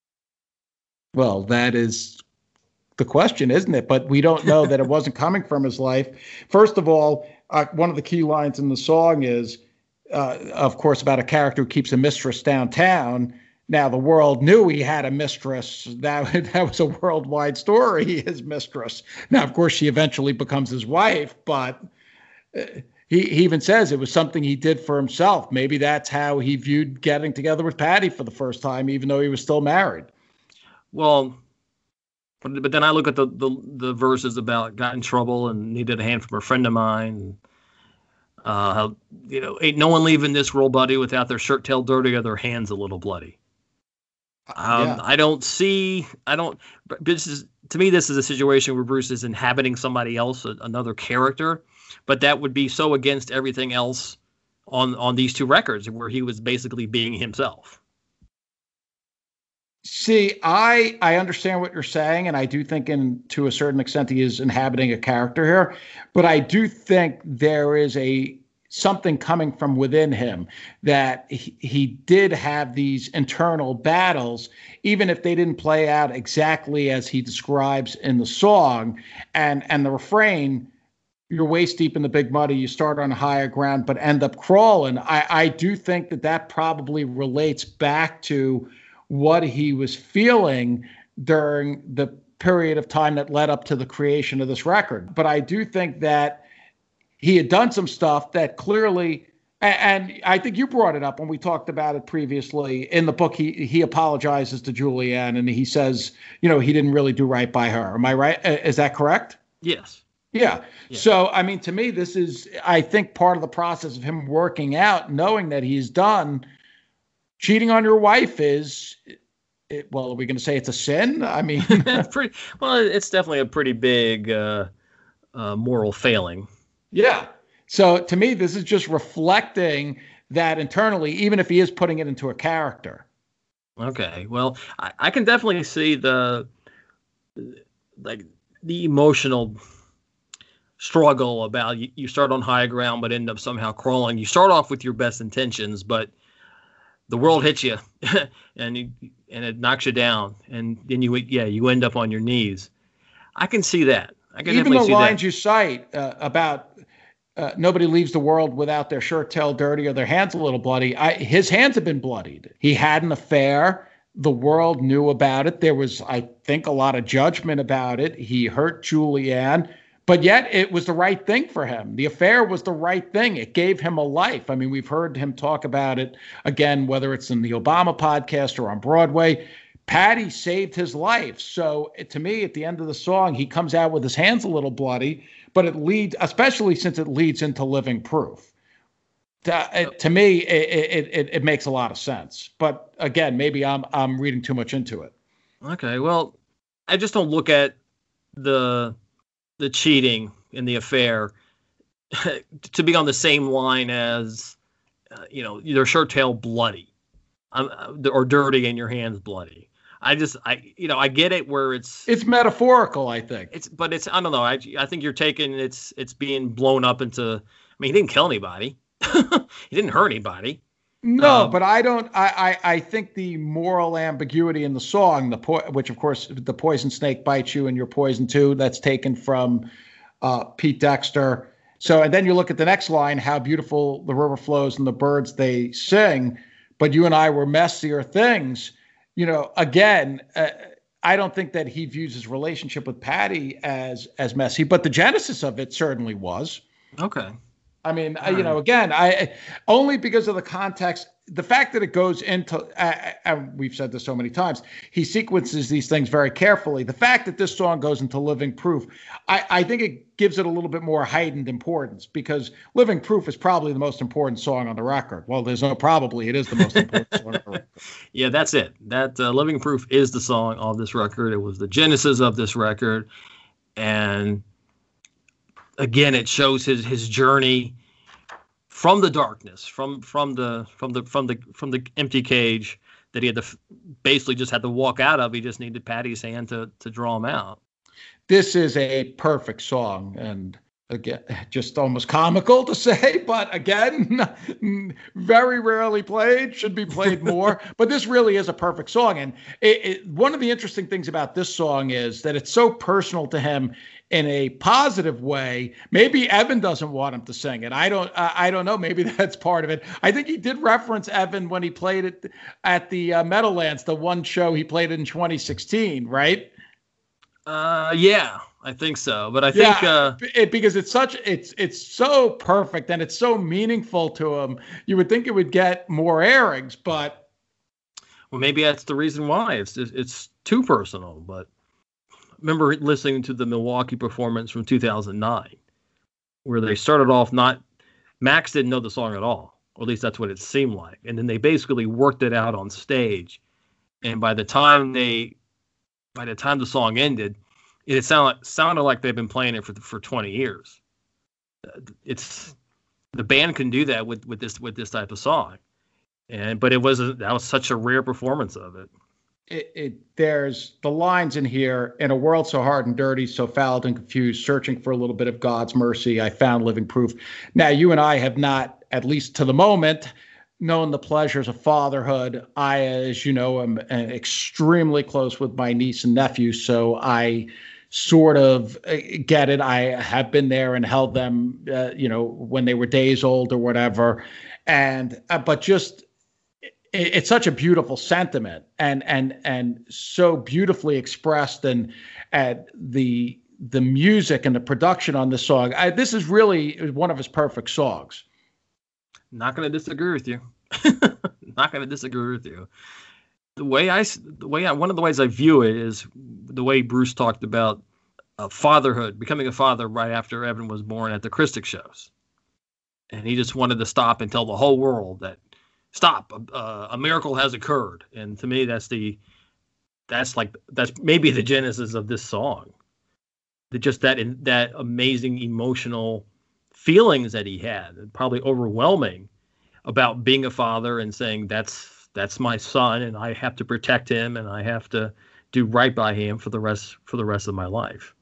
Well, that is the question, isn't it? But we don't know that it wasn't coming from his life. First of all, uh, one of the key lines in the song is, uh, of course, about a character who keeps a mistress downtown. Now, the world knew he had a mistress. That, that was a worldwide story, his mistress. Now, of course, she eventually becomes his wife, but he, he even says it was something he did for himself. Maybe that's how he viewed getting together with Patty for the first time, even though he was still married. Well, but, but then I look at the, the, the verses about got in trouble and needed a hand from a friend of mine. Uh, how, you know, ain't no one leaving this world, buddy, without their shirt tail dirty or their hands a little bloody. Um, yeah. I don't see, I don't, but this is, to me, this is a situation where Bruce is inhabiting somebody else, another character. But that would be so against everything else on, on these two records where he was basically being himself. See, I I understand what you're saying, and I do think, in to a certain extent, he is inhabiting a character here. But I do think there is a something coming from within him that he, he did have these internal battles, even if they didn't play out exactly as he describes in the song. And and the refrain, "You're waist deep in the big muddy, you start on higher ground, but end up crawling." I I do think that that probably relates back to what he was feeling during the period of time that led up to the creation of this record. But I do think that he had done some stuff that clearly, and I think you brought it up when we talked about it previously in the book. He he apologizes to Julianne and he says, you know, he didn't really do right by her. Am I right? Is that correct? Yes. Yeah. Yeah. So, I mean, to me, this is, I think, part of the process of him working out, knowing that he's done. Cheating on your wife is, it, well, are we going to say it's a sin? I mean, pretty, well, it's definitely a pretty big uh, uh, moral failing. Yeah. So to me, this is just reflecting that internally, even if he is putting it into a character. Okay. Well, I, I can definitely see the, like, the emotional struggle about you, you start on high ground, but end up somehow crawling. You start off with your best intentions, but the world hits you and you, and it knocks you down, and then you yeah you end up on your knees. I can see that. I can Even definitely the see lines that. you cite uh, about uh, nobody leaves the world without their shirt tail dirty or their hands a little bloody. I, his hands have been bloodied. He had an affair. The world knew about it. There was, I think, a lot of judgment about it. He hurt Julianne. But yet it was the right thing for him. The affair was the right thing. It gave him a life. I mean, we've heard him talk about it again, whether it's in the Obama podcast or on Broadway. Patty saved his life. So to me, at the end of the song, he comes out with his hands a little bloody, but it leads, especially since it leads into Living Proof. To, to me, it, it, it makes a lot of sense. But again, maybe I'm I'm reading too much into it. Okay, well, I just don't look at the the cheating and the affair to be on the same line as, uh, you know, your shirt tail bloody um, or dirty and your hands bloody. I just, I, you know, I get it where it's, it's metaphorical, I think it's, but it's, I don't know. I, I think you're taking it's, it's being blown up into, I mean, he didn't kill anybody. He didn't hurt anybody. No, um, but I don't. I, I I think the moral ambiguity in the song, the po- which of course the poison snake bites you and you're poisoned too. That's taken from uh, Pete Dexter. So and then you look at the next line: how beautiful the river flows and the birds they sing. But you and I were messier things. You know, again, uh, I don't think that he views his relationship with Patty as as messy, but the genesis of it certainly was. Okay. I mean, All you know, right. again, I only because of the context, the fact that it goes into, uh, uh, we've said this so many times, he sequences these things very carefully. The fact that this song goes into Living Proof, I, I think it gives it a little bit more heightened importance because Living Proof is probably the most important song on the record. Well, there's no probably, it is the most important song on the record. Yeah, that's it. That uh, Living Proof is the song of this record. It was the genesis of this record. And again, it shows his his journey from the darkness, from from the from the from the from the empty cage that he had to basically just had to walk out of. He just needed Patty's hand to to draw him out. This is a perfect song, and again, just almost comical to say, but again, very rarely played, should be played more. But this really is a perfect song. And it, it, one of the interesting things about this song is that it's so personal to him in a positive way. Maybe Evan doesn't want him to sing it. I don't, uh, I don't know. Maybe that's part of it. I think he did reference Evan when he played it at the uh, Meadowlands, the one show he played in twenty sixteen, right? Uh, yeah, I think so. But I think yeah, uh, it, because it's such it's it's so perfect and it's so meaningful to him. You would think it would get more airings, but well, maybe that's the reason why it's it's too personal. But I remember listening to the Milwaukee performance from two thousand nine, where they started off not Max didn't know the song at all, or at least that's what it seemed like, and then they basically worked it out on stage, and by the time they by the time the song ended, it sounded sounded like they've been playing it for for twenty years. It's the band can do that with with this with this type of song, and but it wasn't that was such a rare performance of it. it, it there's the lines in here: in a world so hard and dirty, so fouled and confused, searching for a little bit of God's mercy, I found living proof. Now, you and I have not, at least to the moment, known the pleasures of fatherhood. I, as you know, am uh, extremely close with my niece and nephew, so I sort of uh, get it. I have been there and held them, uh, you know, when they were days old or whatever. And uh, but just it, it's such a beautiful sentiment, and and and so beautifully expressed, and at the the music and the production on this song. I, this is really one of his perfect songs. Not going to disagree with you. Not going to disagree with you. The way I, the way I, one of the ways I view it is the way Bruce talked about uh, fatherhood, becoming a father right after Evan was born at the Christic shows, and he just wanted to stop and tell the whole world that stop, uh, a miracle has occurred. And to me, that's the, that's like that's maybe the genesis of this song. The, just that that amazing emotional feelings that he had, probably overwhelming, about being a father and saying that's that's my son and I have to protect him and I have to do right by him for the rest for the rest of my life.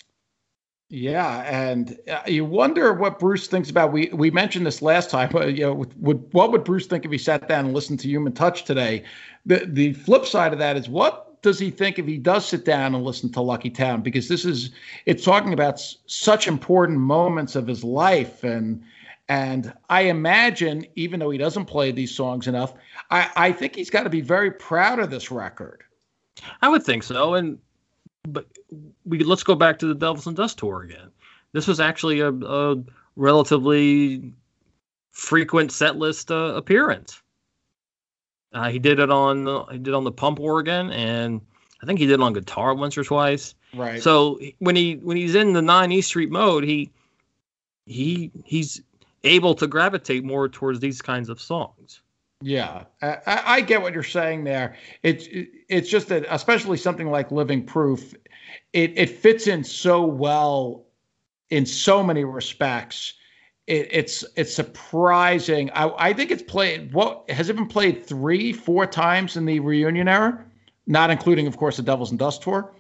Yeah, and uh, you wonder what Bruce thinks about. We we mentioned this last time. Uh, you know, would, would what would Bruce think if he sat down and listened to Human Touch today? The the flip side of that is, what does he think if he does sit down and listen to Lucky Town? Because this is it's talking about s- such important moments of his life. And And I imagine, even though he doesn't play these songs enough, I, I think he's got to be very proud of this record. I would think so. And but we let's go back to the Devils and Dust tour again. This was actually a, a relatively frequent set list uh, appearance. Uh, he did it on the, he did on the pump organ, and I think he did it on guitar once or twice. Right. So when he when he's in the nine E Street mode, he he he's able to gravitate more towards these kinds of songs. Yeah, I, I get what you're saying there. It's it, it's just that, especially something like Living Proof, it it fits in so well in so many respects. It, it's it's surprising. I, I think it's played. What has it been played three, four times in the reunion era, not including, of course, the Devils and Dust tour.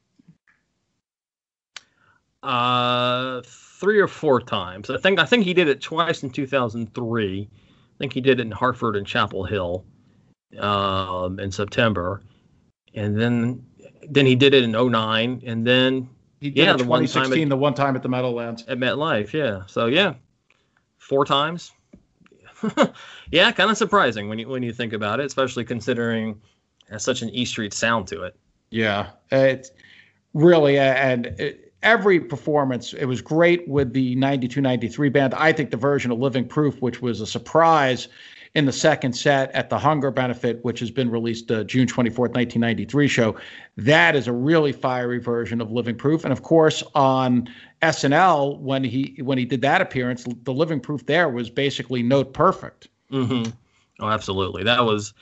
Uh. Three or four times. I think I think he did it twice in two thousand three. I think he did it in Hartford and Chapel Hill um, in September. And then then he did it in oh nine. And then he did yeah, it the one time twenty sixteen, at, the one time at the Meadowlands. At MetLife, yeah. So yeah. Four times. Yeah, kind of surprising when you when you think about it, especially considering it has such an E Street sound to it. Yeah. It's really and it, every performance, it was great with the ninety-two ninety-three band. I think the version of Living Proof, which was a surprise in the second set at the Hunger Benefit, which has been released uh, June twenty-fourth, nineteen ninety-three show, that is a really fiery version of Living Proof. And of course, on S N L, when he when he did that appearance, the Living Proof there was basically note perfect. Mm-hmm. Oh, absolutely. That was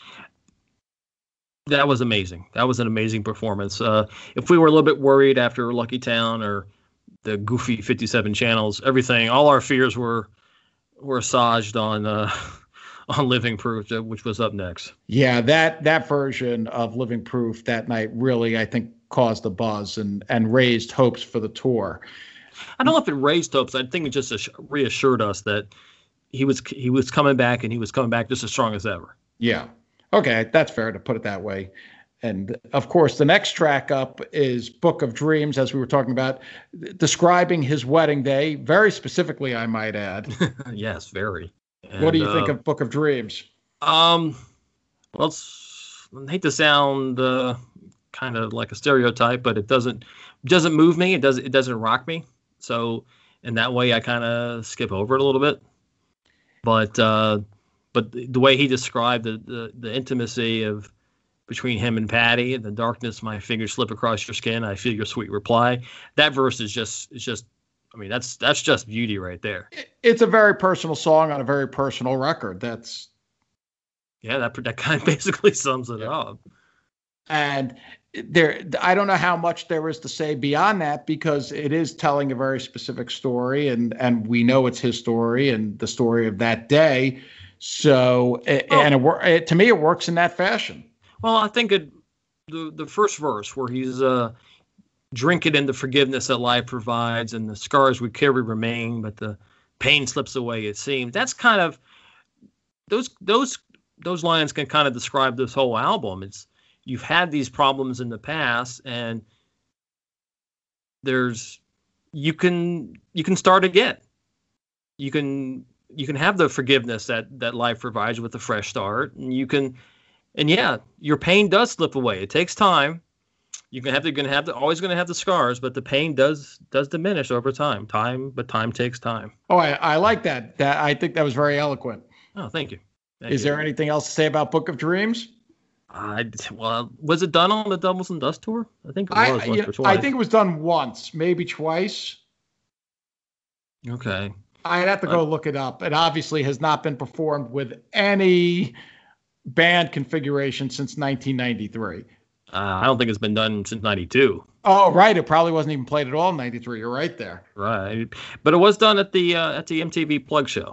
That was amazing. That was an amazing performance. Uh, if we were a little bit worried after Lucky Town or the goofy fifty-seven channels, everything, all our fears were were assuaged on uh, on Living Proof, which was up next. Yeah, that that version of Living Proof that night really, I think, caused a buzz and and raised hopes for the tour. I don't know if it raised hopes. I think it just reassured us that he was he was coming back, and he was coming back just as strong as ever. Yeah. Okay, that's fair to put it that way. And of course, the next track up is Book of Dreams, as we were talking about, describing his wedding day, very specifically, I might add. Yes, very. And, what do you uh, think of Book of Dreams? Um, well, it's, I hate to sound uh, kind of like a stereotype, but it doesn't doesn't move me. It doesn't it doesn't rock me. So in that way, I kind of skip over it a little bit. But uh, but the way he described the, the the intimacy of between him and Patty, in the darkness, my fingers slip across your skin. I feel your sweet reply. That verse is just is just. I mean, that's that's just beauty right there. It's a very personal song on a very personal record. That's yeah, that that kind of basically sums it yeah. up. And there, I don't know how much there is to say beyond that, because it is telling a very specific story, and and we know it's his story and the story of that day. So, oh. and it, it, to me, it works in that fashion. Well, I think it the the first verse where he's uh, drinking in the forgiveness that life provides, and the scars we carry remain, but the pain slips away, it seems. That's kind of those those those lines can kind of describe this whole album. It's you've had these problems in the past, and there's you can you can start again. You can you can have the forgiveness that that life provides with a fresh start, and you can, and yeah, your pain does slip away. It takes time. You can have to, going to have the, always going to have the scars, but the pain does does diminish over time. Time, but time takes time. Oh, I, I like that. That I think that was very eloquent. Oh, thank you. Thank Is you. there anything else to say about Book of Dreams? I well, was it done on the Doubles and Dust tour? I think it was I, once you or know, twice. I think it was done once, maybe twice. Okay. I'd have to go Uh, look it up. It obviously has not been performed with any band configuration since nineteen ninety-three. Uh, I don't think it's been done since ninety-two. Oh, right. It probably wasn't even played at all in ninety-three. You're right there. Right. But it was done at the uh, at the M T V Plug show.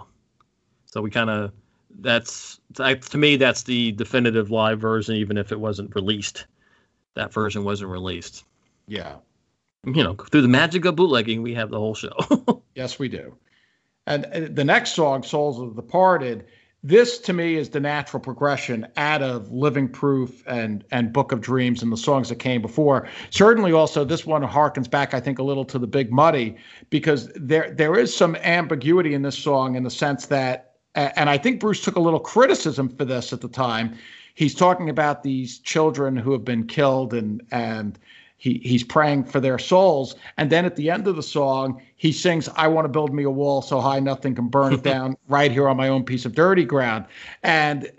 So we kind of that's to me that's the definitive live version, even if it wasn't released. That version wasn't released. Yeah. You know, through the magic of bootlegging, we have the whole show. Yes, we do. And uh, the next song, Souls of the Departed, this to me is the natural progression out of Living Proof and and Book of Dreams and the songs that came before. Certainly also this one harkens back, I think, a little to the Big Muddy, because there there is some ambiguity in this song in the sense that, and I think Bruce took a little criticism for this at the time. He's talking about these children who have been killed, and and he he's praying for their souls. And then at the end of the song, he sings, "I want to build me a wall so high nothing can burn it down right here on my own piece of dirty ground." And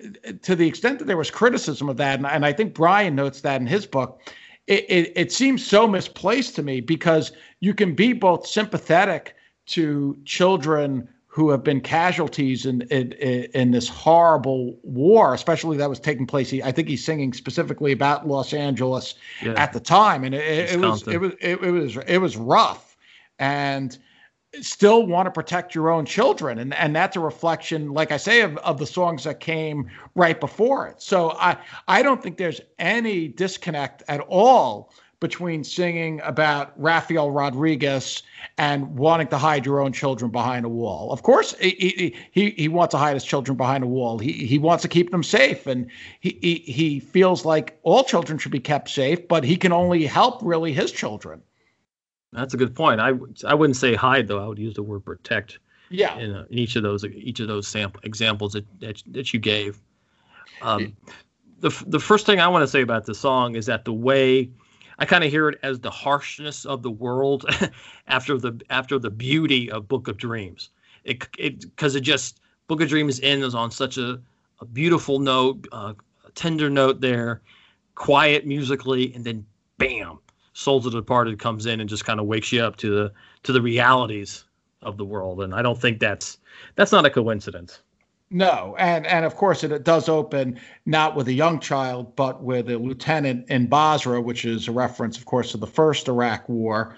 to the extent that there was criticism of that, and, and I think Brian notes that in his book, it, it, it seems so misplaced to me, because you can be both sympathetic to children who have been casualties in, in in this horrible war, especially that was taking place. He, I think he's singing specifically about Los Angeles Yeah. at the time, and it, it was Wisconsin. it was it, it was it was rough, and still want to protect your own children, and and that's a reflection, like I say, of, of the songs that came right before it. So I I don't think there's any disconnect at all between singing about Rafael Rodriguez and wanting to hide your own children behind a wall. Of course, he he, he wants to hide his children behind a wall. He he wants to keep them safe, and he, he he feels like all children should be kept safe, but he can only help really his children. That's a good point. I I wouldn't say hide though. I would use the word protect. Yeah. In, uh, in each of those each of those sample examples that that, that you gave. Um, the the first thing I want to say about the song is that the way I kind of hear it as the harshness of the world after the after the beauty of Book of Dreams. It it because it just Book of Dreams ends on such a, a beautiful note, uh, a tender note there, quiet musically, and then bam, Souls of the Departed comes in and just kind of wakes you up to the to the realities of the world. And I don't think that's that's not a coincidence. No, and and of course it, it does open not with a young child, but with a lieutenant in Basra, which is a reference, of course, to the first Iraq War,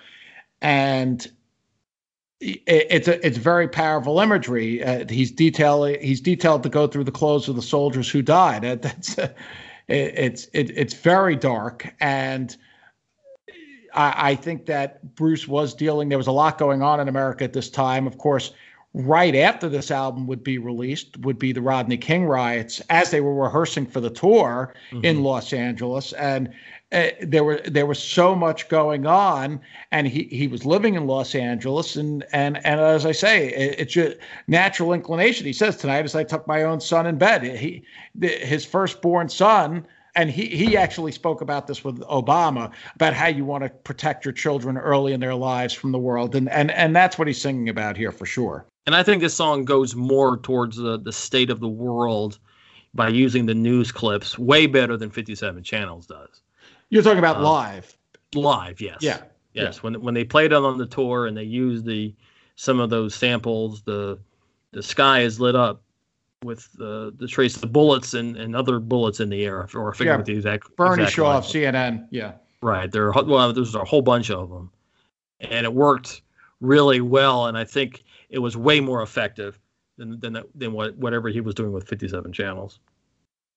and it, it's a, it's very powerful imagery. Uh, he's detailed he's detailed to go through the clothes of the soldiers who died. Uh, that's uh, it, it's it, it's very dark, and I, I think that Bruce was dealing. There was a lot going on in America at this time, of course. Right after this album would be released would be the Rodney King riots, as they were rehearsing for the tour mm-hmm. in Los Angeles, and uh, there were there was so much going on, and he, he was living in Los Angeles, and and and as I say, it, it's a natural inclination. He says, "Tonight, as I tuck my own son in bed," he the, his firstborn son. And he, he actually spoke about this with Obama, about how you want to protect your children early in their lives from the world. And and and that's what he's singing about here for sure. And I think this song goes more towards the, the state of the world by using the news clips way better than fifty-seven Channels does. You're talking about uh, live. Live, yes. Yeah. Yes. Yeah. When when they played it on the tour and they used the some of those samples, the the sky is lit up with the the trace of bullets and, and other bullets in the air, or I forget yeah. what the exact. Bernie exact Shaw of C N N, yeah. Right, there. Are, well, there's a whole bunch of them, and it worked really well. And I think it was way more effective than than than what whatever he was doing with fifty-seven Channels.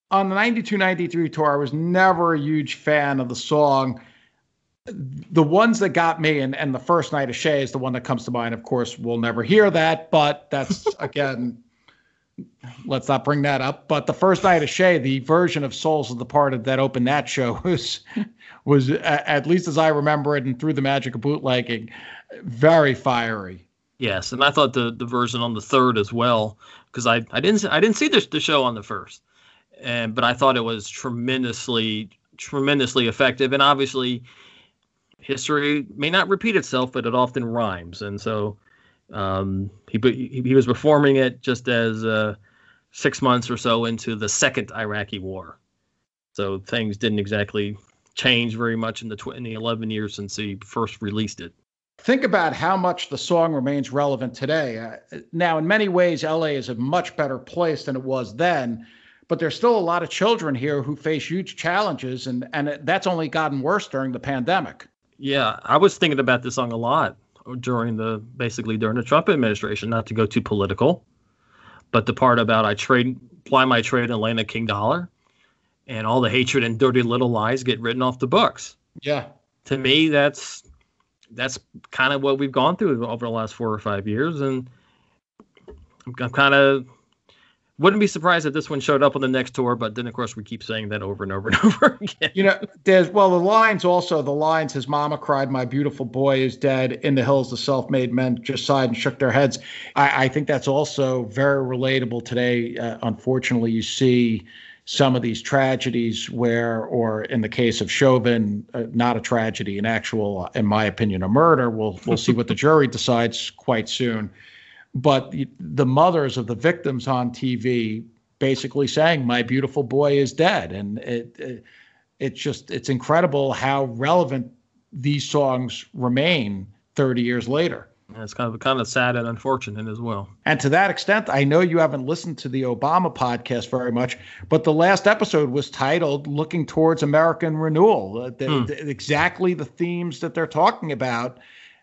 On the ninety-two ninety-three tour, I was never a huge fan of the song. The ones that got me, and, and the first night of Shea is the one that comes to mind. Of course, we'll never hear that, but that's, again, let's not bring that up. But the first night of Shea, the version of Souls of Departed that opened that show was, was at least as I remember it, and through the magic of bootlegging, very fiery. Yes, and I thought the, the version on the third as well, because I, I didn't I didn't see the, the show on the first, and but I thought it was tremendously tremendously effective, and obviously history may not repeat itself, but it often rhymes, and so um, he, he he was performing it just as uh, six months or so into the second Iraqi war, so things didn't exactly change very much in the tw- in the eleven years since he first released it. Think about how much the song remains relevant today. Uh, now, in many ways, L A is a much better place than it was then, but there's still a lot of children here who face huge challenges, and, and that's only gotten worse during the pandemic. Yeah, I was thinking about this song a lot during the, basically during the Trump administration, not to go too political, but the part about I trade, ply my trade and land a king dollar, and all the hatred and dirty little lies get written off the books. Yeah. To me, that's that's kind of what we've gone through over the last four or five years, and I'm kind of wouldn't be surprised if this one showed up on the next tour. But then, of course, we keep saying that over and over and over again. You know, there's well, the lines also the lines. His mama cried, "My beautiful boy is dead." In the hills, the self-made men just sighed and shook their heads. I, I think that's also very relatable today. Uh, unfortunately, you see some of these tragedies where, or in the case of Chauvin, uh, not a tragedy, an actual, in my opinion, a murder. We'll we'll see what the jury decides quite soon. But the, the mothers of the victims on T V basically saying, "My beautiful boy is dead," and it, it it's just it's incredible how relevant these songs remain thirty years later. And it's kind of kind of sad and unfortunate as well. And to that extent, I know you haven't listened to the Obama podcast very much, but the last episode was titled "Looking Towards American Renewal." Uh, the, hmm. the, exactly the themes that they're talking about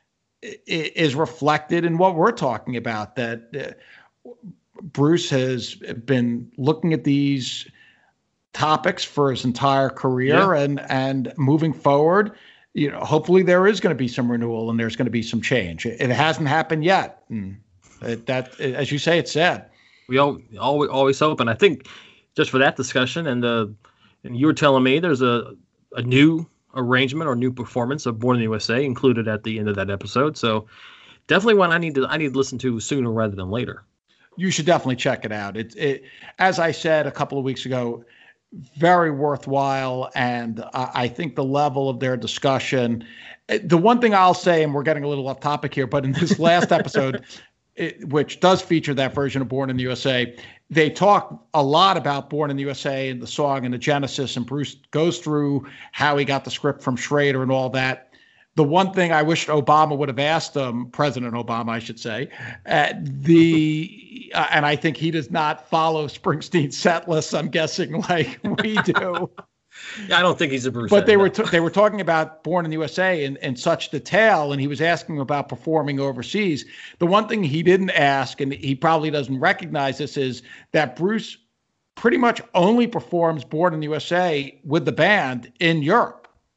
is reflected in what we're talking about, that uh, Bruce has been looking at these topics for his entire career, yeah. and and moving forward, you know, hopefully there is going to be some renewal and there's going to be some change. It, it hasn't happened yet. And it, that, as you say, it's sad. We all, always, always hope. And I think just for that discussion, and uh, and you were telling me there's a, a new arrangement or new performance of Born in the U S A included at the end of that episode. So definitely one I need to I need to listen to sooner rather than later. You should definitely check it out. It, it as I said a couple of weeks ago, very worthwhile. And I, I think the level of their discussion, the one thing I'll say, and we're getting a little off topic here, but in this last episode, it, which does feature that version of Born in the U S A, they talk a lot about Born in the U S A and the song and the genesis, and Bruce goes through how he got the script from Schrader and all that. The one thing I wish Obama would have asked him, President Obama, I should say, uh, the uh, and I think he does not follow Springsteen's set list, I'm guessing, like we do. Yeah, I don't think he's a Bruce. But they were t- they were talking about Born in the U S A in, in such detail, and he was asking about performing overseas. The one thing he didn't ask, and he probably doesn't recognize this, is that Bruce pretty much only performs Born in the U S A with the band in Europe.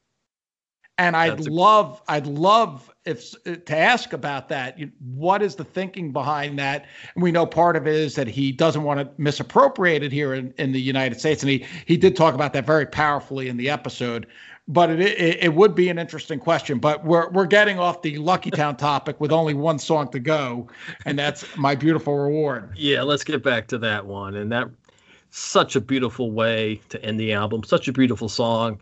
And I'd That's love, a- I'd love if to ask about that. What is the thinking behind that? And we know part of it is that he doesn't want to misappropriate it here in, in the United States. And he, he did talk about that very powerfully in the episode, but it, it, it would be an interesting question. But we're, we're getting off the Lucky Town topic with only one song to go. And that's My Beautiful Reward. Yeah. Let's get back to that one. And that such a beautiful way to end the album. Such a beautiful song.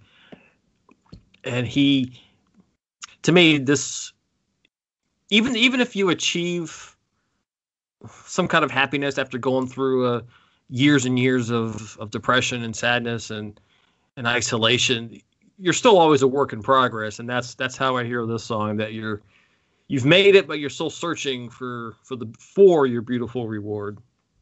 And he, to me, this, even even if you achieve some kind of happiness after going through uh, years and years of, of depression and sadness and, and isolation, you're still always a work in progress. And that's that's how I hear this song, that you're you've made it, but you're still searching for for the for your beautiful reward.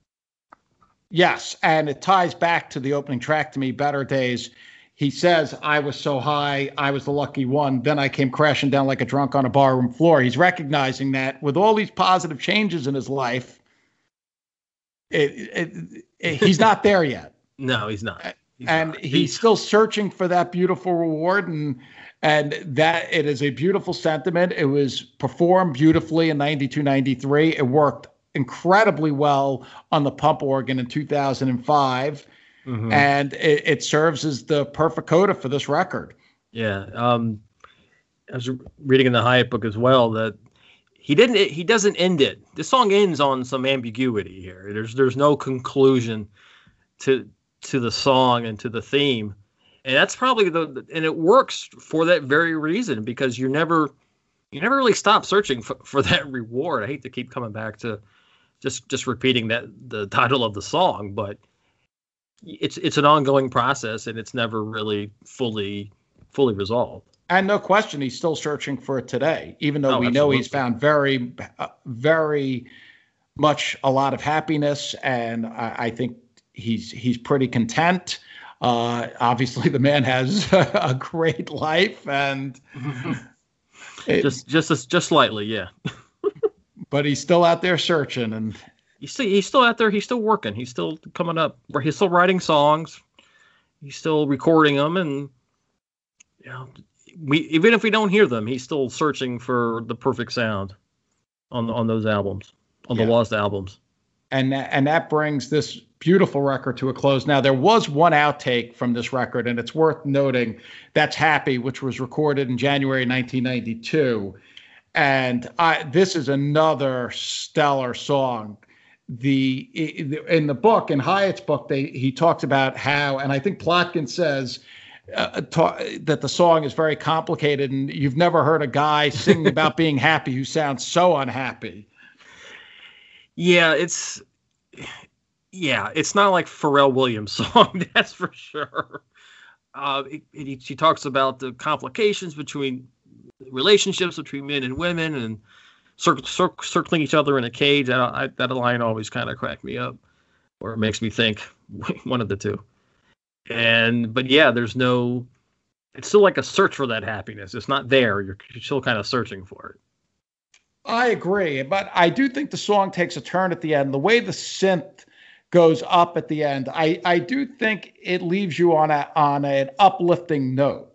Yes, and it ties back to the opening track to me, Better Days. He says, I was so high, I was the lucky one. Then I came crashing down like a drunk on a barroom floor. He's recognizing that with all these positive changes in his life, it, it, it, he's not there yet. No, he's not. He's and not. he's, he's still searching for that beautiful reward, and and that it is a beautiful sentiment. It was performed beautifully in ninety-two, ninety-three. It worked incredibly well on the pump organ in two thousand five, mm-hmm. and it, it serves as the perfect coda for this record. Yeah. Um, I was reading in the Hyatt book as well that he didn't, he doesn't end it. The song ends on some ambiguity here. There's, there's no conclusion to, to the song and to the theme. And that's probably the, and it works for that very reason, because you never, you never really stop searching for, for that reward. I hate to keep coming back to just, just repeating that the title of the song, but it's, it's an ongoing process, and it's never really fully, fully resolved. And no question, he's still searching for it today, even though oh, we absolutely. know he's found very, uh, very much a lot of happiness. And I, I think he's he's pretty content. Uh, obviously, the man has a great life, and it, just just just slightly, yeah. But he's still out there searching, and you see, he's still out there. He's still working. He's still coming up. He's still writing songs. He's still recording them, and you know. We even if we don't hear them, he's still searching for the perfect sound on on those albums, on yeah. the lost albums. And and that brings this beautiful record to a close. Now, there was one outtake from this record, and it's worth noting. That's Happy, which was recorded in January nineteen ninety-two. And I, this is another stellar song. The in the book, in Hyatt's book, they he talks about how, and I think Plotkin says, Uh, ta- that the song is very complicated, and you've never heard a guy singing about being happy who sounds so unhappy. Yeah, it's yeah, it's not like Pharrell Williams' song, that's for sure. Uh, it, it, she talks about the complications between relationships between men and women, and cir- cir- circling each other in a cage. I, I, that line always kind of cracked me up, or it makes me think one of the two. And but yeah, there's no. It's still like a search for that happiness. It's not there. You're, you're still kind of searching for it. I agree, but I do think the song takes a turn at the end. The way the synth goes up at the end, I, I do think it leaves you on a on an uplifting note.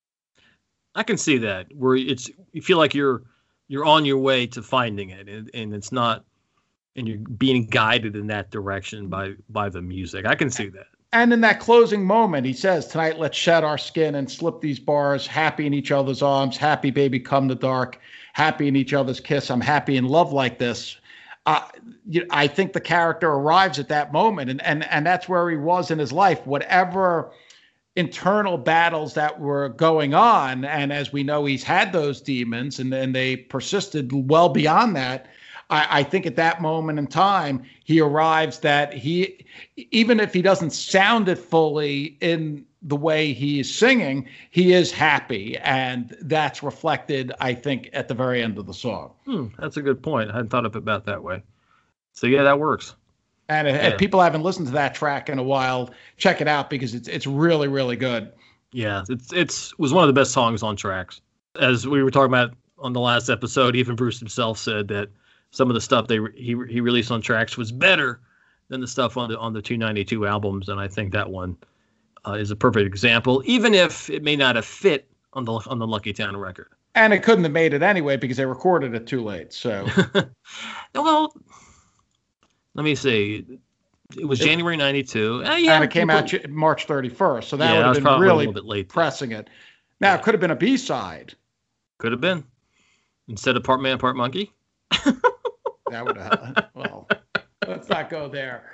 I can see that, where it's you feel like you're you're on your way to finding it, and, and it's not, and you're being guided in that direction by by the music. I can see that. And in that closing moment, he says, "Tonight, let's shed our skin and slip these bars, happy in each other's arms, happy, baby, come the dark, happy in each other's kiss. I'm happy in love like this." Uh, you know, I think the character arrives at that moment, and, and, and that's where he was in his life. Whatever internal battles that were going on, and as we know, he's had those demons, and, and they persisted well beyond that. I, I think at that moment in time, he arrives that he, even if he doesn't sound it fully in the way he is singing, he is happy. And that's reflected, I think, at the very end of the song. Hmm, that's a good point. I hadn't thought of it about that way. So, yeah, that works. And if, yeah. if people haven't listened to that track in a while, check it out, because it's it's really, really good. Yeah, it's it's it was one of the best songs on Tracks. As we were talking about on the last episode, even Bruce himself said that some of the stuff they he he released on Tracks was better than the stuff on the on the two ninety-two albums, and I think that one uh, is a perfect example, even if it may not have fit on the on the Lucky Town record. And it couldn't have made it anyway because they recorded it too late. So, well, let me see. It was it, January ninety-two, uh, yeah, and it came out March thirty-first. So that yeah, would have been really a bit late pressing it. Now yeah. It could have been a B-side. Could have been instead of Part Man, Part Monkey. That would have, well, let's not go there.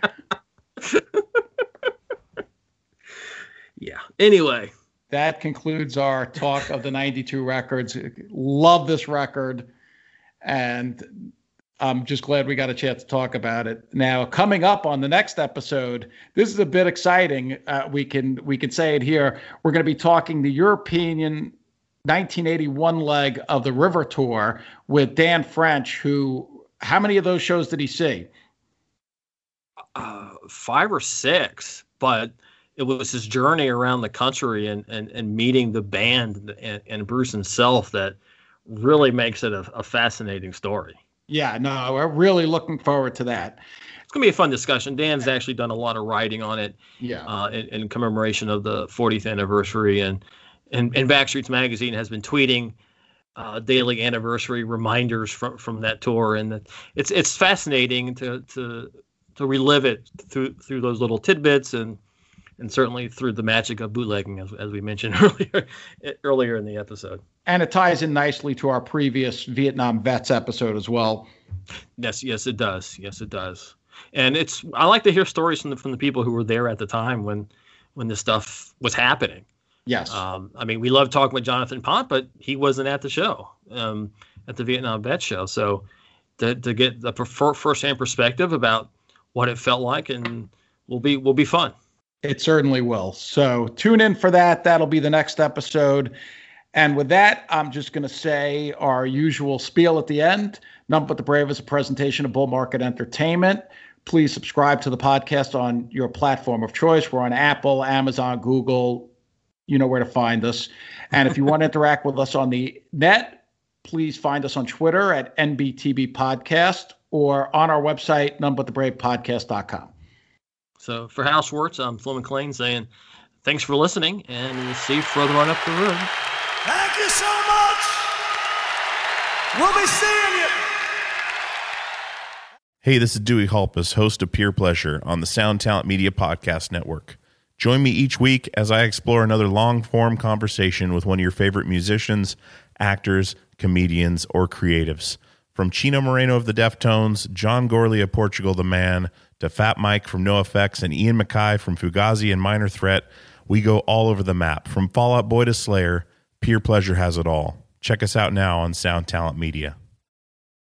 Yeah. Anyway. That concludes our talk of the ninety-two records. Love this record. And I'm just glad we got a chance to talk about it. Now, coming up on the next episode, this is a bit exciting. Uh, we can we can say it here. We're going to be talking the European nineteen eighty-one leg of the River Tour with Dan French, who, how many of those shows did he see? Uh, five or six, but it was his journey around the country and, and, and meeting the band and, and Bruce himself that really makes it a, a fascinating story. Yeah, no, we're really looking forward to that. going to be a fun discussion. Dan's actually done a lot of writing on it. Yeah. Uh, in, in commemoration of the fortieth anniversary, and and, and Backstreets Magazine has been tweeting uh, daily anniversary reminders from, from that tour, and that it's it's fascinating to to to relive it through through those little tidbits, and and certainly through the magic of bootlegging, as as we mentioned earlier earlier in the episode. And it ties in nicely to our previous Vietnam Vets episode as well. Yes, yes, it does. Yes, it does. And it's I like to hear stories from the from the people who were there at the time when when this stuff was happening. Yes. Um, I mean, we love talking with Jonathan Pont, but he wasn't at the show, um, at the Vietnam Vet show. So to to get the first-hand perspective about what it felt like, and will be will be fun. It certainly will. So tune in for that. That'll be the next episode. And with that, I'm just going to say our usual spiel at the end. None But the Brave is a presentation of Bull Market Entertainment. Please subscribe to the podcast on your platform of choice. We're on Apple, Amazon, Google. You know where to find us. And if you want to interact with us on the net, please find us on Twitter at N B T B Podcast or on our website, none but the brave podcast dot com. So for Hal Schwartz, I'm Phil McLean saying thanks for listening, and we'll see you further on up the road. Thank you so much. We'll be seeing you. Hey, this is Dewey Halpus, host of Peer Pleasure on the Sound Talent Media Podcast Network. Join me each week as I explore another long-form conversation with one of your favorite musicians, actors, comedians, or creatives. From Chino Moreno of the Deftones, John Gorley of Portugal the Man, to Fat Mike from NoFX and Ian MacKaye from Fugazi and Minor Threat, we go all over the map. From Fall Out Boy to Slayer, Peer Pleasure has it all. Check us out now on Sound Talent Media.